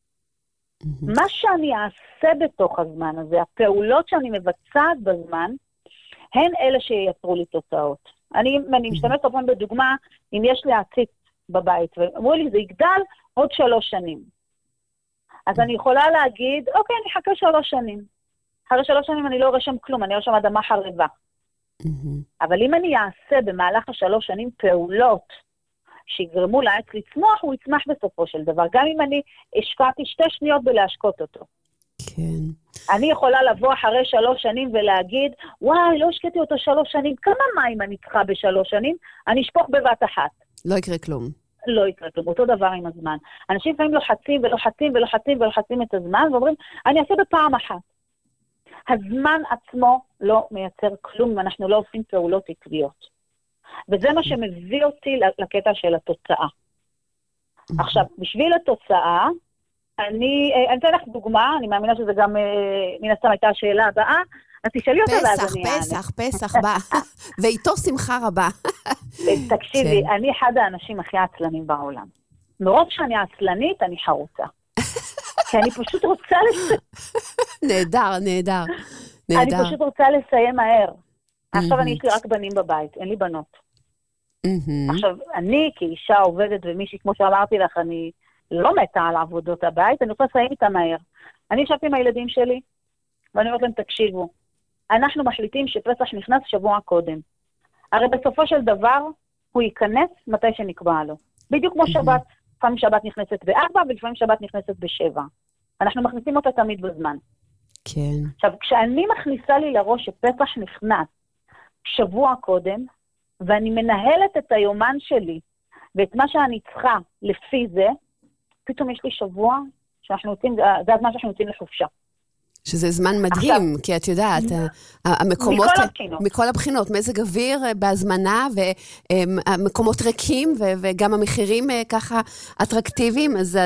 מה שאני אעשה בתוך הזמן הזה, הפעולות שאני מבצעת בזמן, הן אלה שייצרו לי תוצאות. אני משתמשת פעם בדוגמה, אם יש לי עציץ בבית, ואמרו לי, זה יגדל עוד 3 שנים. אז אני יכולה להגיד, אוקיי, אני אחכה 3 שנים. אחרי 3 שנים אני לא רואה שם כלום, אני רואה שם אדמה חרבה. אבל אם אני אעשה במהלך 3 שנים פעולות שיגרמו לעץ לצמוח, הוא יצמח בסופו של דבר. גם אם אני השקעתי 2 שניות בלהשקות אותו. כן. אני יכולה לבוא אחרי 3 שנים ולהגיד, וואי, לא השקעתי אותו 3 שנים, כמה מים אני צריכה ב3 שנים? אני אשפוך בבת אחת. לא יקרה כלום. לא יקרה כלום, אותו דבר עם הזמן. אנשים לפעמים לוחצים ולוחצים ולוחצים ולוחצים את הזמן, ואומרים, אני אעשה בפעם אחת. הזמן עצמו לא מייצר כלום, אם אנחנו לא עושים פעולות עקביות. וזה מה שמביא אותי לקטע של התוצאה. עכשיו, בשביל התוצאה, אני אתן לך דוגמה, אני מאמינה שזה גם מן הסתם הייתה השאלה הבאה, אז תשאלי אותה ואז אני אענה. פסח בא, ואיתו שמחה רבה. תקשיבי, אני אחד האנשים הכי עצלנים בעולם. מרוב שאני עצלנית, אני חרוצה. כי אני פשוט רוצה נהדר. אני פשוט רוצה לסיים מהר. עכשיו יש לי רק בנים בבית, אין לי בנות. עכשיו, אני כאישה עובדת ומישהי, כמו שאמרתי לך, אני לא מתה על עבודות הבית, אני רוצה לסיים איתה מהר. אני ישבתי עם הילדים שלי, ואני אומרת להם, תקשיבו, אנחנו מחליטים שפסח נכנס שבוע קודם. הרי בסופו של דבר, הוא ייכנס מתי שנקבע לו. בדיוק כמו שבת, לפעמים שבת נכנסת ב4, ולפעמים שבת נכנסת ב7. אנחנו מכניסים אותה תמיד בזמן. כן. עכשיו, כשאני מכניסה לי לראש שפסח נכנס שבוע קודם, ואני מנהלת את היומן שלי, ואת מה שאני צריכה לפי זה, פתאום יש לי שבוע שאנחנו יוצאים, זה הזמן שאנחנו יוצאים לחופשה. שזה זמן מדהים, עכשיו, כי את יודעת, המקומות, מכל הבחינות, מזג אוויר בהזמנה, ומקומות ריקים, וגם המחירים ככה אטרקטיביים, אז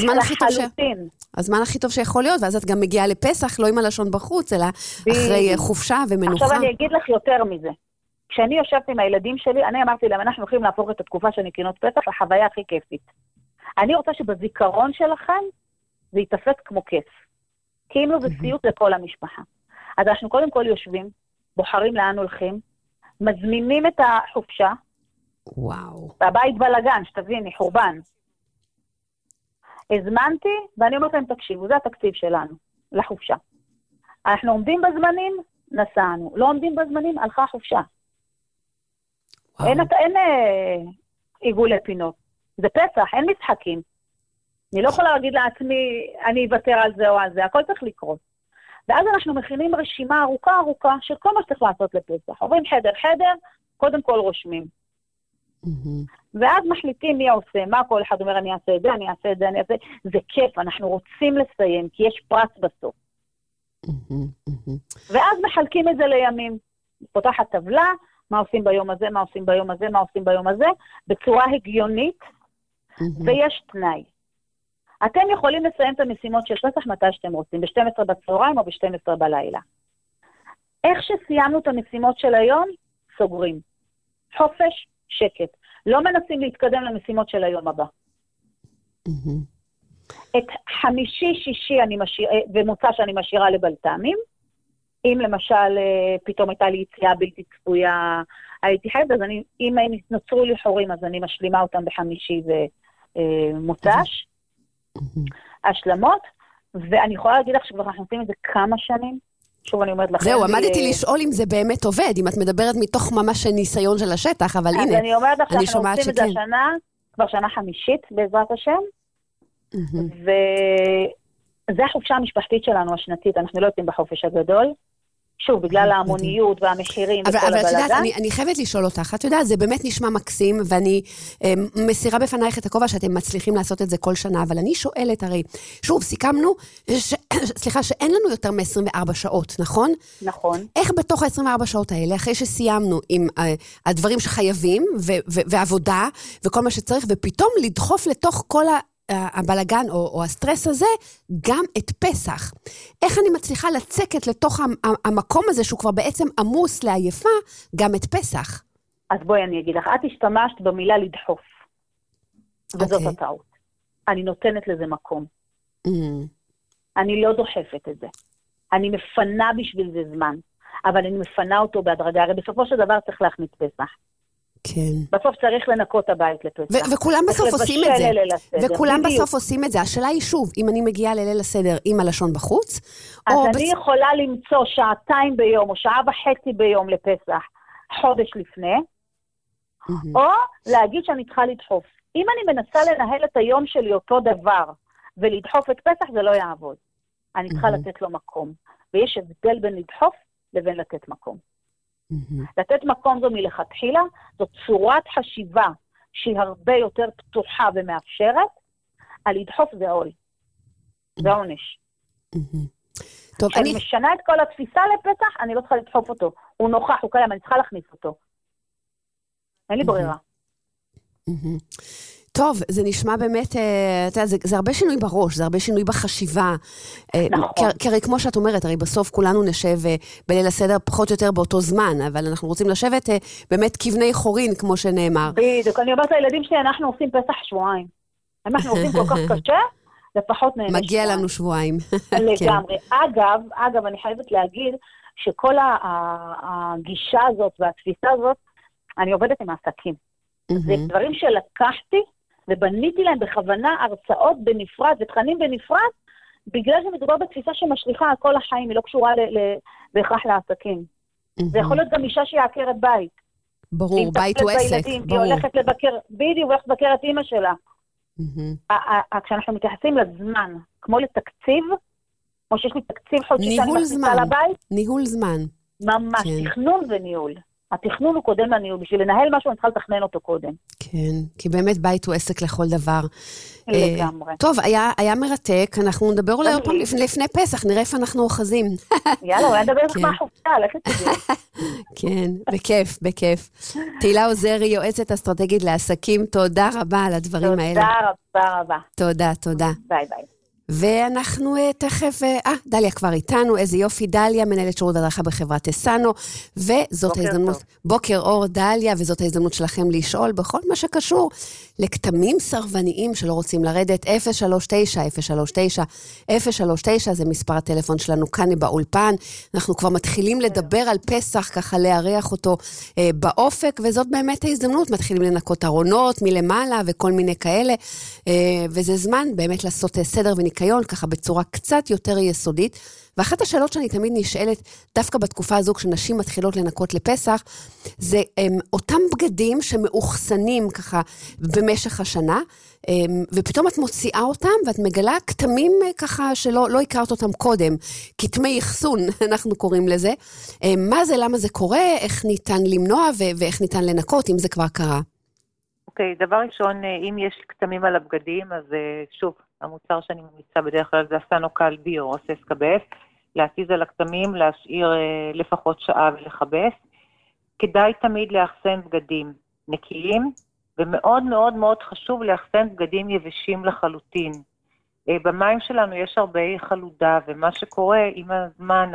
הזמן הכי טוב שיכול להיות, ואז את גם מגיעה לפסח, לא עם הלשון בחוץ, אלא אחרי חופשה ומנוחה. עכשיו אני אגיד לך יותר מזה. כשאני יושבת עם הילדים שלי, אני אמרתי להם, אנחנו הולכים להפוך את התקופה של ניקיונות פסח לחוויה הכי כיפית. אני רוצה שבזיכרון שלכם זה יתפס כמו כיף. כי אם לא זה סיוט לכל המשפחה. אז אנחנו קודם כל יושבים, בוחרים לאן הולכים, מזמינים את החופשה, וואו. והבית בלגן, שתביני, חורבן. הזמנתי, ואני אומרת להם, תקשיבו, זה התקציב שלנו, לחופשה. אנחנו עומדים בזמנים, נסענו. לא עומדים בזמנים, הלכה החופשה. אין עיגולי פינות. זה פסח, אין משחקים. אני לא יכולה להגיד לעצמי, אני אוותר על זה או על זה, הכל צריך לקרות. ואז אנחנו מכינים רשימה ארוכה של כל מה שצריך לעשות לפסח. עוברים חדר, קודם כל רושמים. ואז מחליטים מי עושה, מה כל אחד אומר, אני אעשה את זה, אני אעשה את זה, אני אעשה. זה כיף, אנחנו רוצים לסיים, כי יש פרס בסוף. ואז מחלקים את זה לימים. פותחת טבלה, מה עושים ביום הזה, מה עושים ביום הזה, מה עושים ביום הזה, בצורה הגיונית, ויש תנאי. אתם יכולים לסיים את המשימות של פסח מתי שאתם רוצים, ב-12 בצהריים או ב-12 בלילה. איך שסיימנו את המשימות של היום, סוגרים. חופש, שקט. לא מנסים להתקדם למשימות של היום הבא. את חמישי, שישי ומוצא שאני משאירה לבלת"מים, אם למשל פתאום הייתה לי יציאה בלתי צפויה, הייתי חייבת, אז אם נוצרו לי חורים, אז אני משלימה אותם בחמישי ומוצ"ש. השלמות, ואני יכולה להגיד לך שכבר אנחנו עושים את זה כמה שנים, שוב אני אומרת לכם. זהו, עמדתי לשאול אם זה באמת עובד, אם את מדברת מתוך ממש ניסיון של השטח, אבל הנה, אני אומרת לך שאנחנו עושים את זה השנה, כבר שנה חמישית בעזרת השם, זה החופשה המשפחתית שלנו השנתית, אנחנו לא יוצאים בחופש הגדול. שוב, בגלל ההמוניות והמחירים וכל הבלגן. אבל את יודעת, אני חייבת לשאול אותך, את יודעת, זה באמת נשמע מקסים, ואני מסירה בפנייך את הכובע שאתם מצליחים לעשות את זה כל שנה, אבל אני שואלת, הרי, שוב, סיכמנו, שאין לנו יותר מ-24 שעות, נכון? נכון. איך בתוך ה-24 שעות האלה, אחרי שסיימנו עם הדברים שחייבים, ועבודה, וכל מה שצריך, ופתאום לדחוף לתוך כל הבלגן או הסטרס הזה, גם את פסח. איך אני מצליחה לצקת לתוך המקום הזה, שהוא כבר בעצם עמוס לעייפה, גם את פסח? אז בואי אני אגיד לך, את השתמשת במילה לדחוף. וזאת הטעות. אני נותנת לזה מקום. אני לא דוחפת את זה. אני מפנה בשביל זה זמן. אבל אני מפנה אותו בהדרגה. הרי בסופו של דבר צריך להכניס פסח. כן. בסוף צריך לנקות הבית לפסח. וכולם בסוף עושים את זה. וכולם בסוף עושים את זה. השאלה היא שוב, אם אני מגיעה לליל הסדר עם הלשון בחוץ, אז אני יכולה למצוא 2 ביום, או 1.5 ביום לפסח, חודש לפני, או להגיד שאני צריכה לדחוף. אם אני מנסה לנהל את היום שלי אותו דבר, ולדחוף את פסח, זה לא יעבוד. אני צריכה לתת לו מקום. ויש הבדל בין לדחוף לבין לתת מקום. לתת מקום זו מלכתחילה, זו צורת חשיבה שהיא הרבה יותר פתוחה ומאפשרת, על לדחוף זה עול. זה עונש. כשאני משנה את כל התפיסה לפסח, אני לא צריכה לדחוף אותו. הוא נוכח, הוא קיים, אני צריכה להכניס אותו. אין לי ברירה. טוב, זה נשמע באמת, זה הרבה שינוי בראש, זה הרבה שינוי בחשיבה. נכון. כי הרי כמו שאת אומרת, הרי בסוף כולנו נשב בליל הסדר פחות או יותר באותו זמן, אבל אנחנו רוצים לשבת באמת כבני חורין, כמו שנאמר. בדיוק, אני אומרת לילדים שלי, אנחנו עושים פסח שבועיים. אנחנו עושים כל כך קשה, לפחות נהנה שבועיים. מגיע לנו שבועיים. לגמרי. אגב, אני חייבת להגיד שכל הגישה הזאת והתפיסה הזאת, אני עובדת עם העסקים. זה דברים שלקחתי, ובניתי להם בכוונה הרצאות בנפרד ותכנים בנפרד, בגלל שמדובר בתפיסה שמשליחה על כל החיים, היא לא קשורה בהכרח לעסקים. זה יכול להיות גם אישה שהיא עקרת בית. ברור, בית הוא עסק. היא הולכת לבקר, בדיוק, הולכת לבקר את אמא שלה. כשאנחנו מתייחסים לזמן, כמו לתקציב, כמו שיש לי תקציב חודשי שאני מכניסה לבית. ניהול זמן. ממש, תכנון וניהול. התכנון הוא קודם לניהול, בשביל לנהל משהו אני צריכה לתכנן אותו קודם. כן, כי באמת בית הוא עסק לכל דבר. לגמרי. טוב, היה מרתק, אנחנו נדבר אולי עוד פעם לפני פסח, נראה איפה אנחנו אוחזים. יאללה, אולי נדבר לך מהחופשה, לכת תדעי. כן, בכיף, בכיף. תהילה עוזרי, יועצת אסטרטגית לעסקים, תודה רבה על הדברים האלה. תודה רבה. תודה. ביי ביי. ואנחנו תכף, דליה כבר איתנו, איזה יופי דליה, מנהלת שירות הדרכה בחברת אסנו, וזאת ההזדמנות, בוקר אור דליה, וזאת ההזדמנות שלכם לשאול בכל מה שקשור לכתמים סרבניים שלא רוצים לרדת, 039, זה מספר הטלפון שלנו כאן באולפן, אנחנו כבר מתחילים לדבר על פסח, ככה להריח אותו באופק, וזאת באמת ההזדמנות, מתחילים לנקות ארונות מלמעלה וכל מיני כאלה, וזה זמן באמת לעשות סדר וניקיון, ככה בצורה קצת יותר יסודית, ואחת השאלות שאני תמיד נשאלת, דווקא בתקופה הזו, כשנשים מתחילות לנקות לפסח, זה אותם בגדים שמאוחסנים ככה במשך השנה, ופתאום את מוציאה אותם, ואת מגלה כתמים ככה שלא הכרת אותם קודם, כתמי אחסון, אנחנו קוראים לזה. מה זה, למה זה קורה, איך ניתן למנוע, ואיך ניתן לנקות, אם זה כבר קרה? אוקיי, דבר ראשון, אם יש כתמים על הבגדים, אז שוב, המוצר שאני ממליצה בדרך כלל זה הסנוקל ביו או ססקבס, להטיז על הכתמים, להשאיר לפחות שעה ולחבס. כדאי תמיד לאחסן בגדים נקיים, ומאוד מאוד מאוד חשוב לאחסן בגדים יבשים לחלוטין. במים שלנו יש הרבה חלודה, ומה שקורה עם הזמן,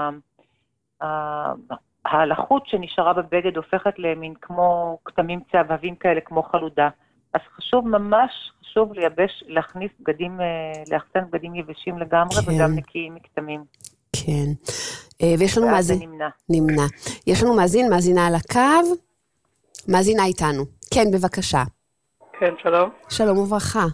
ההלחות שנשארה בבגד הופכת למין כמו כתמים צהבהבים כאלה, כמו חלודה. אז חשוב, ממש חשוב להכניס בגדים, לאחסן בגדים יבשים לגמרי, כן. וגם נקיים מכתמים. כן. ויש לנו נמנע. יש לנו מאזינה על הקו. מאזינה איתנו. כן, בבקשה. כן, שלום. שלום וברכה.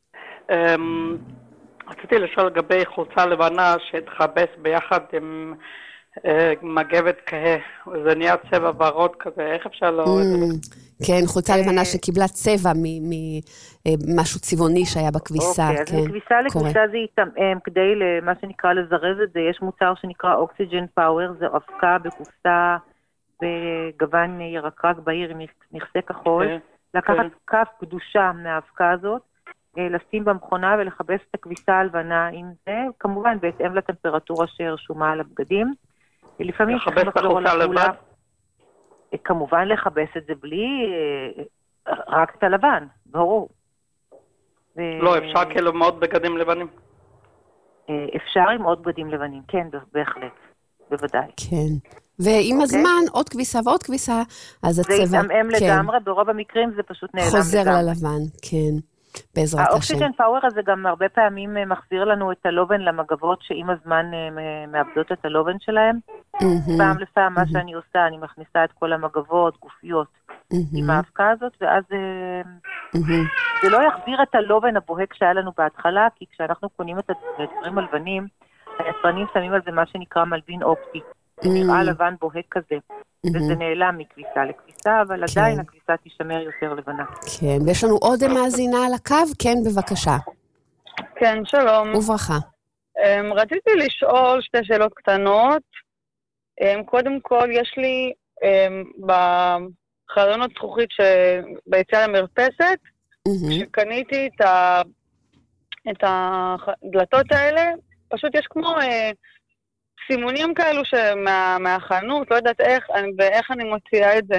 רציתי לשאול לגבי חולצה לבנה שתחבס ביחד עם מגבת כהה, זה נהיה צבע ורוד כזה, איך אפשר לא... כן, חולצה לבנה שקיבלה צבע ממשהו צבעוני שהיה בכביסה. אוקיי, אז מכביסה לכביסה זה יתאם, כדי למה שנקרא לזרז את זה, יש מוצר שנקרא אוקסיג'ן פאוור, זה אבקה בקופסה בגוון ירקרק בהיר עם מכסה כחול, לקחת כף קדושה מהאבקה הזאת, לשים במכונה ולחבס את הכביסה הלבנה עם זה, כמובן בהתאם לטמפרטורה שרשומה על הבגדים. לפעמים לחבס את החולצה לבד? כמובן לחבס את זה בלי, רק את הלבן, ברור. לא, אפשר כאילו מאוד בגדים לבנים? אפשר עם עוד בגדים לבנים, כן, בהחלט, בוודאי. כן. ועם הזמן, עוד כביסה ועוד כביסה, אז הצבע... זה יתאמם לגמרי, ברוב המקרים זה פשוט נעלם לגמרי. חוזר ללבן, כן, בעזרת השם. האוקסיג'ן פאוור הזה גם הרבה פעמים מחזיר לנו את הלובן למגבות, שעם הזמן מאבדות את הלובן שלהם. פעם לפעם מה שאני עושה, אני מכניסה את כל המגבות, גופיות, עם האבקה הזאת, ואז זה לא יחזיר את הלובן הבוהק שהיה לנו בהתחלה, כי כשאנחנו קונים את הדברים הלבנים, היצרנים שמים על זה מה שנקרא מלבין אופטי. נראה לבן בוהק כזה, וזה נעלם מכביסה לכביסה, אבל עדיין הכביסה תישמר יותר לבנה. כן, ויש לנו עוד מאזינה על הקו, כן, בבקשה. כן, שלום. וברכה. רציתי לשאול שתי שאלות קטנות. קודם כל, יש לי בחלונות זכוכית ביציאה למרפסת, כשקניתי את הדלתות האלה, פשוט יש כמו... סימונים כאלו מהחנות, לא יודעת איך אני מוציאה את זה.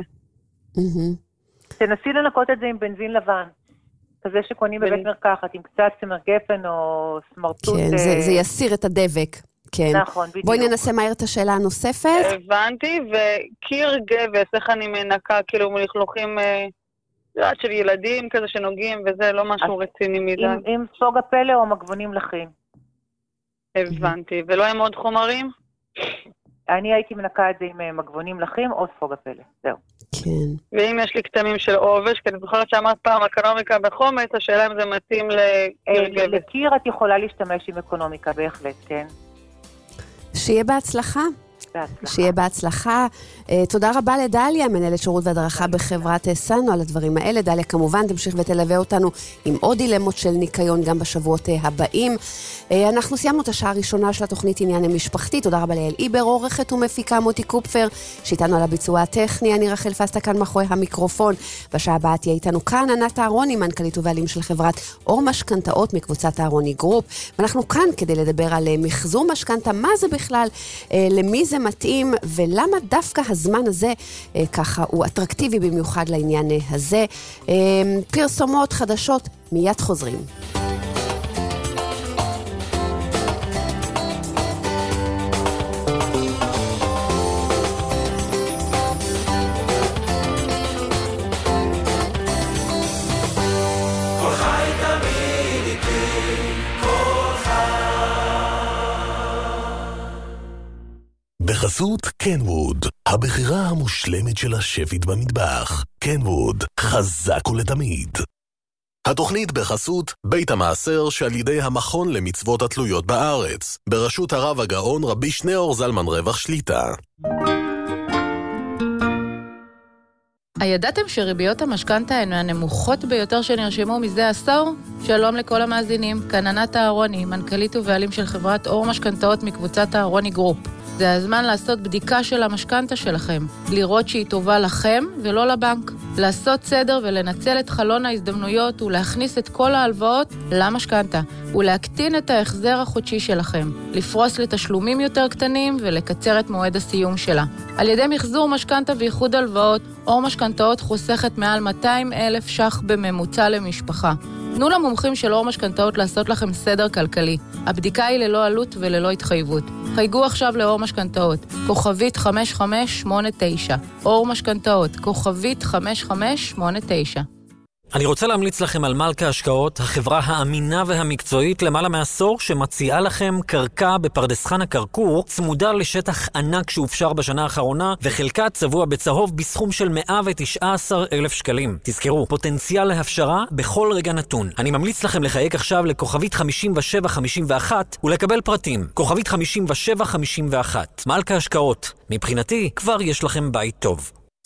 תנסי לנקות את זה עם בנזין לבן. כזה שקונים בבית מרקחת, עם קצת צמר גפן או סמרטוט. כן, זה יסיר את הדבק. כן. נכון, בדיוק. בואי ננסה מהר את השאלה הנוספת. הבנתי, וקיר גבס, איך אני מנקה, כאילו מלכלוכים של ילדים כזה שנוגעים, וזה לא משהו רציני מדי. עם סוג הפלא או מגבונים לחים. הבנתי, ולא עם עוד חומרים? אני הייתי מנקה את זה עם מגבונים לחים או ספוג הפלא, זהו. כן. ואם יש לי כתמים של עובש, כי אני זוכרת שאמרת פעם אקונומיקה בחומץ, השאלה אם זה מתאים לקיר גבס. לקיר את יכולה להשתמש עם אקונומיקה, בהחלט, כן. שיהיה בהצלחה. שיהיה בהצלחה. תודה רבה לדליה, מנהלת שירות והדרכה בחברת סנו על הדברים האלה. דליה כמובן תמשיך ותלווה אותנו עם עוד דילמות של ניקיון גם בשבועות הבאים. אנחנו סיימנו את השעה הראשונה של התוכנית עניין המשפחתי. תודה רבה לאל איבר, עורכת ומפיקה מוטי קופפר, שאיתנו על הביצוע הטכני. אני רחל פסטה כאן מאחורי המיקרופון. בשעה הבאה תהיה איתנו כאן ענת אהרוני, מנכ"לית ובעלים של חברת אור משכנתאות מקבוצת אהרוני גרופ. ואנחנו כאן כדי לדבר על מחזור משכנתה, מה זה בכלל, למי זה מתאים ולמה דווקא הזמן הזה ככה הוא אטרקטיבי במיוחד לעניין הזה. פרסומות חדשות, מיד חוזרים. בחסות קנווד, הבחירה המושלמת של השפית במטבח. קנווד, חזק ולתמיד. התוכנית בחסות בית המעשר שעל ידי המכון למצוות התלויות בארץ, בראשות הרב הגאון רבי שניאור זלמן רווח שליטה. הידעתם שריביות המשכנתה הן הנמוכות ביותר שנרשמו מזה עשור? שלום לכל המאזינים, כאן ענת אהרוני, מנכ"לית ובעלים של חברת אור משכנתאות מקבוצת אהרוני גרופ. זה הזמן לעשות בדיקה של המשכנתה שלכם, לראות שהיא טובה לכם ולא לבנק, לעשות סדר ולנצל את חלון ההזדמנויות ולהכניס את כל ההלוואות למשכנתה, ולהקטין את ההחזר החודשי שלכם, לפרוס לתשלומים יותר קטנים ולקצר את מועד הסיום שלה. על ידי מחזור משכנתה ואיחוד הלוואות, אור משכנתאות חוסכת מעל 200,000 ש"ח בממוצע למשפחה. תנו למומחים של אור משכנתאות לעשות לכם סדר כלכלי. הבדיקה היא ללא עלות וללא התחייבות. חייגו עכשיו לאור משכנתאות, כוכבית 5589. אור משכנתאות, כוכבית 5589. אני רוצה להמליץ לכם על מלכה השקעות, החברה האמינה והמקצועית למעלה מעשור שמציעה לכם קרקע בפרדס חנה כרכור, צמודה לשטח ענק שהופשר בשנה האחרונה, וחלקה צבוע בצהוב בסכום של 119,000 שקלים. תזכרו, פוטנציאל להפשרה בכל רגע נתון. אני ממליץ לכם לחייג עכשיו לכוכבית 5751 ולקבל פרטים. כוכבית 5751. מלכה השקעות. מבחינתי, כבר יש לכם בית טוב.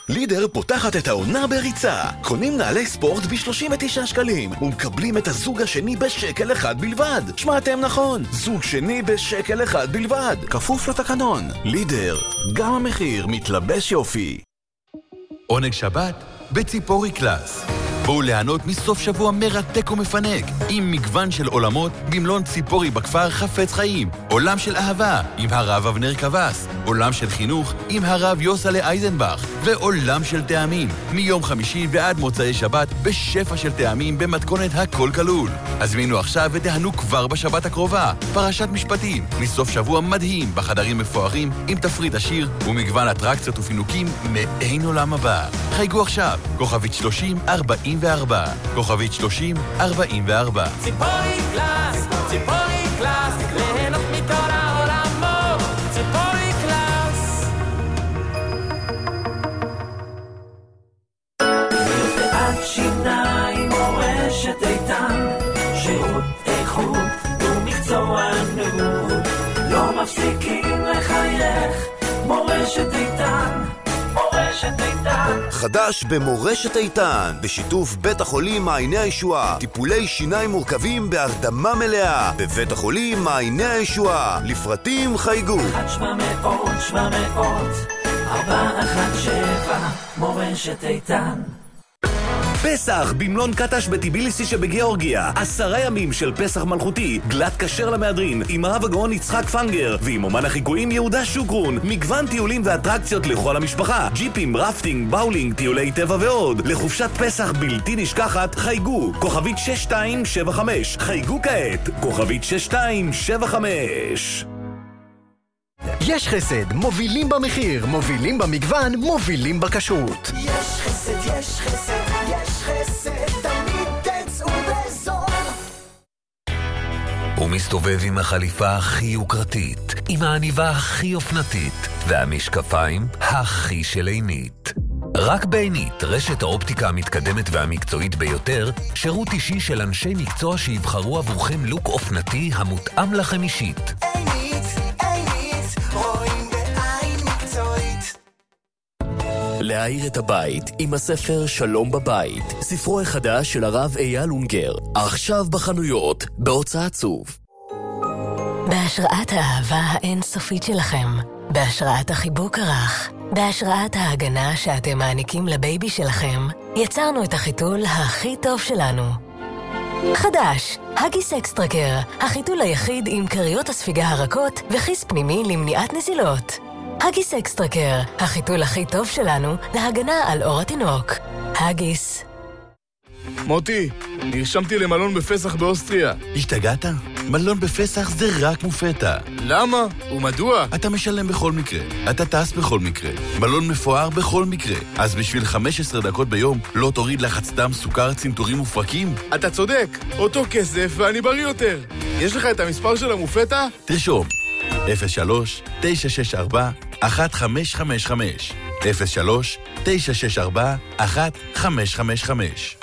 לידר פותחת את העונה בריצה. קונים נעלי ספורט ב-39 שקלים, ומקבלים את הזוג השני בשקל אחד בלבד. שמעתם נכון, זוג שני בשקל אחד בלבד. כפוף לתקנון. לידר, גם המחיר מתלבש יופי. עונג שבת בציפורי קלאס. בואו ליהנות מסוף שבוע מרתק ומפנק, עם מגוון של עולמות במלון ציפורי בכפר חפץ חיים, עולם של אהבה עם הרב אבנר קבס, עולם של חינוך עם הרב יוסלה אייזנבך, ועולם של טעמים, מיום חמישי ועד מוצאי שבת בשפע של טעמים במתכונת הכל כלול. הזמינו עכשיו ותהנו כבר בשבת הקרובה, פרשת משפטים, מסוף שבוע מדהים בחדרים מפוארים עם תפריט עשיר ומגוון אטרקציות ופינוקים מאין עולם הבא. חייגו עכשיו, כוכבית 3044, כוכבית 3044. ציפורי קלאס, ציפורי קלאס, ליהנות מכל העולמות, ציפורי קלאס. מרפאת שיניים מורשת איתן, שירות איכות ומקצוענות, לא מפסיקים לחייך, מורשת איתן. חדש במורשת איתן, בשיתוף בית החולים מעייני הישועה, טיפולי שיניים מורכבים בהרדמה מלאה בבית החולים מעייני הישועה. לפרטים חייגו 1-700-700-417 מורשת איתן. פסח במלון קטש בטיביליסי שבגיאורגיה. 10 ימים של פסח מלכותי, גלת כשר למהדרין, עם הרב הגאון יצחק פנגר ועם אומן החיקויים יהודה שוקרון. מגוון טיולים ואטרקציות לכל המשפחה, ג'יפים, רפטינג, באולינג, טיולי טבע ועוד. לחופשת פסח בלתי נשכחת חייגו כוכבית 6275. חייגו כעת כוכבית 6275. יש חסד, מובילים במחיר, מובילים במגוון, מובילים בכשרות. יש חסד, יש חסד, יש חסד, תמיד תצאו בזול. הוא מסתובב עם החליפה הכי יוקרתית, עם העניבה הכי אופנתית, והמשקפיים הכי של עינית. רק בעינית, רשת האופטיקה המתקדמת והמקצועית ביותר, שירות אישי של אנשי מקצוע שיבחרו עבורכם לוק אופנתי המותאם לכם אישית. להאיר את הבית עם הספר שלום בבית, ספרו החדש של הרב אייל אונגר, עכשיו בחנויות, בהוצאת צוף. בהשראת האהבה האינסופית שלכם, בהשראת החיבוק הרך, בהשראת ההגנה שאתם מעניקים לבייבי שלכם, יצרנו את החיתול הכי טוב שלנו. חדש, הגיס אקסטרקר, החיתול היחיד עם קריות הספיגה הרכות וכיס פנימי למניעת נזילות. הגיס אקסטרקר, החיתול הכי טוב שלנו להגנה על אור התינוק. הגיס. מוטי, נרשמתי למלון בפסח באוסטריה. השתגעת? מלון בפסח זה רק מופתע. למה? ומדוע? אתה משלם בכל מקרה, אתה טס בכל מקרה, מלון מפואר בכל מקרה. אז בשביל 15 דקות ביום לא תוריד לחץ דם, סוכר, צנתורים ופרקים? אתה צודק, אותו כסף ואני בריא יותר. יש לך את המספר של המופתע? תרשום 03-964-1555 03-964-1555.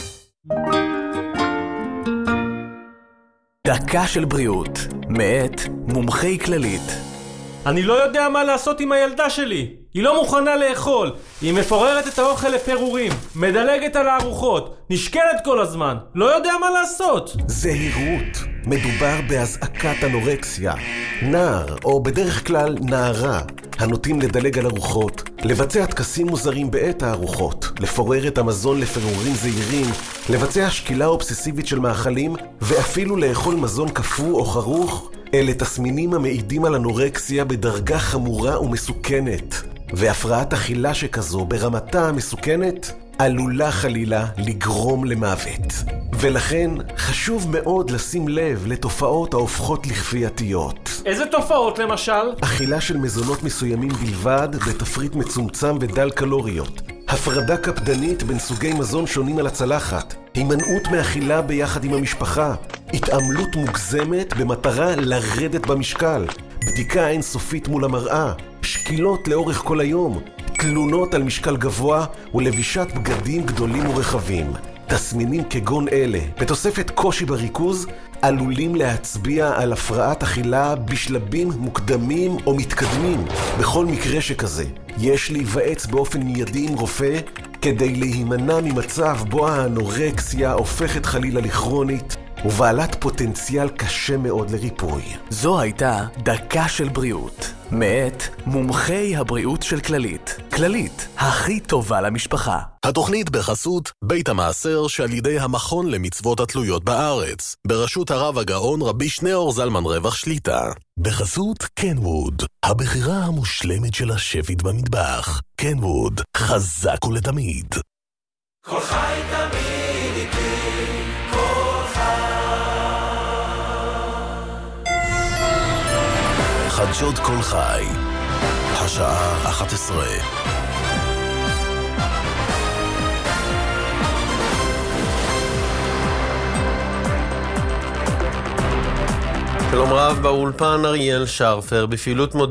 דקה של בריאות, מאת מומחי כללית. אני לא יודע מה לעשות עם הילדה שלי. היא לא מוכנה לאכול. היא מפוררת את האוכל לפירורים, מדלגת על הארוחות, נשקלת כל הזמן. לא יודע מה לעשות. זהירות. מדובר בהזעקת אנורקסיה. נער, או בדרך כלל נערה, הנוטים לדלג על ארוחות, לבצע טקסים מוזרים בעת הארוחות, לפורר את המזון לפירורים זהירים, לבצע שקילה אובססיבית של מאכלים, ואפילו לאכול מזון קפוא או חרוך, אלה תסמינים המעידים על אנורקסיה בדרגה חמורה ומסוכנת. והפרעת אכילה שכזו ברמתה המסוכנת עלולה חלילה לגרום למוות. ולכן חשוב מאוד לשים לב לתופעות ההופכות לכפייתיות. איזה תופעות למשל? אכילה של מזונות מסוימים בלבד בתפריט מצומצם ודל קלוריות. הפרדה קפדנית בין סוגי מזון שונים על הצלחת. הימנעות מאכילה ביחד עם המשפחה. התעמלות מוגזמת במטרה לרדת במשקל. בדיקה אינסופית מול המראה. שקילות לאורך כל היום. תלונות על משקל גבוה ולבישת בגדים גדולים ורחבים. תסמינים כגון אלה, בתוספת קושי בריכוז, עלולים להצביע על הפרעת אכילה בשלבים מוקדמים או מתקדמים. בכל מקרה שכזה, יש להיוועץ באופן מיידי עם רופא כדי להימנע ממצב בו האנורקסיה הופכת חלילה לכרונית ובעלת פוטנציאל קשה מאוד לריפוי. זו הייתה דקה של בריאות, מאת מומחי הבריאות של כללית. כללית, הכי טובה למשפחה. התוכנית בחסות בית המעשר שעל ידי המכון למצוות התלויות בארץ, בראשות הרב הגאון רבי שניאור זלמן רווח שליטה. בחסות קנווד, הבחירה המושלמת של השפית במטבח. קנווד, חזק ולתמיד. כל חי תמיד איתי, כל חדשות כל חי, השעה 11. שלום רב, באולפן אריאל שרפר. בפעילות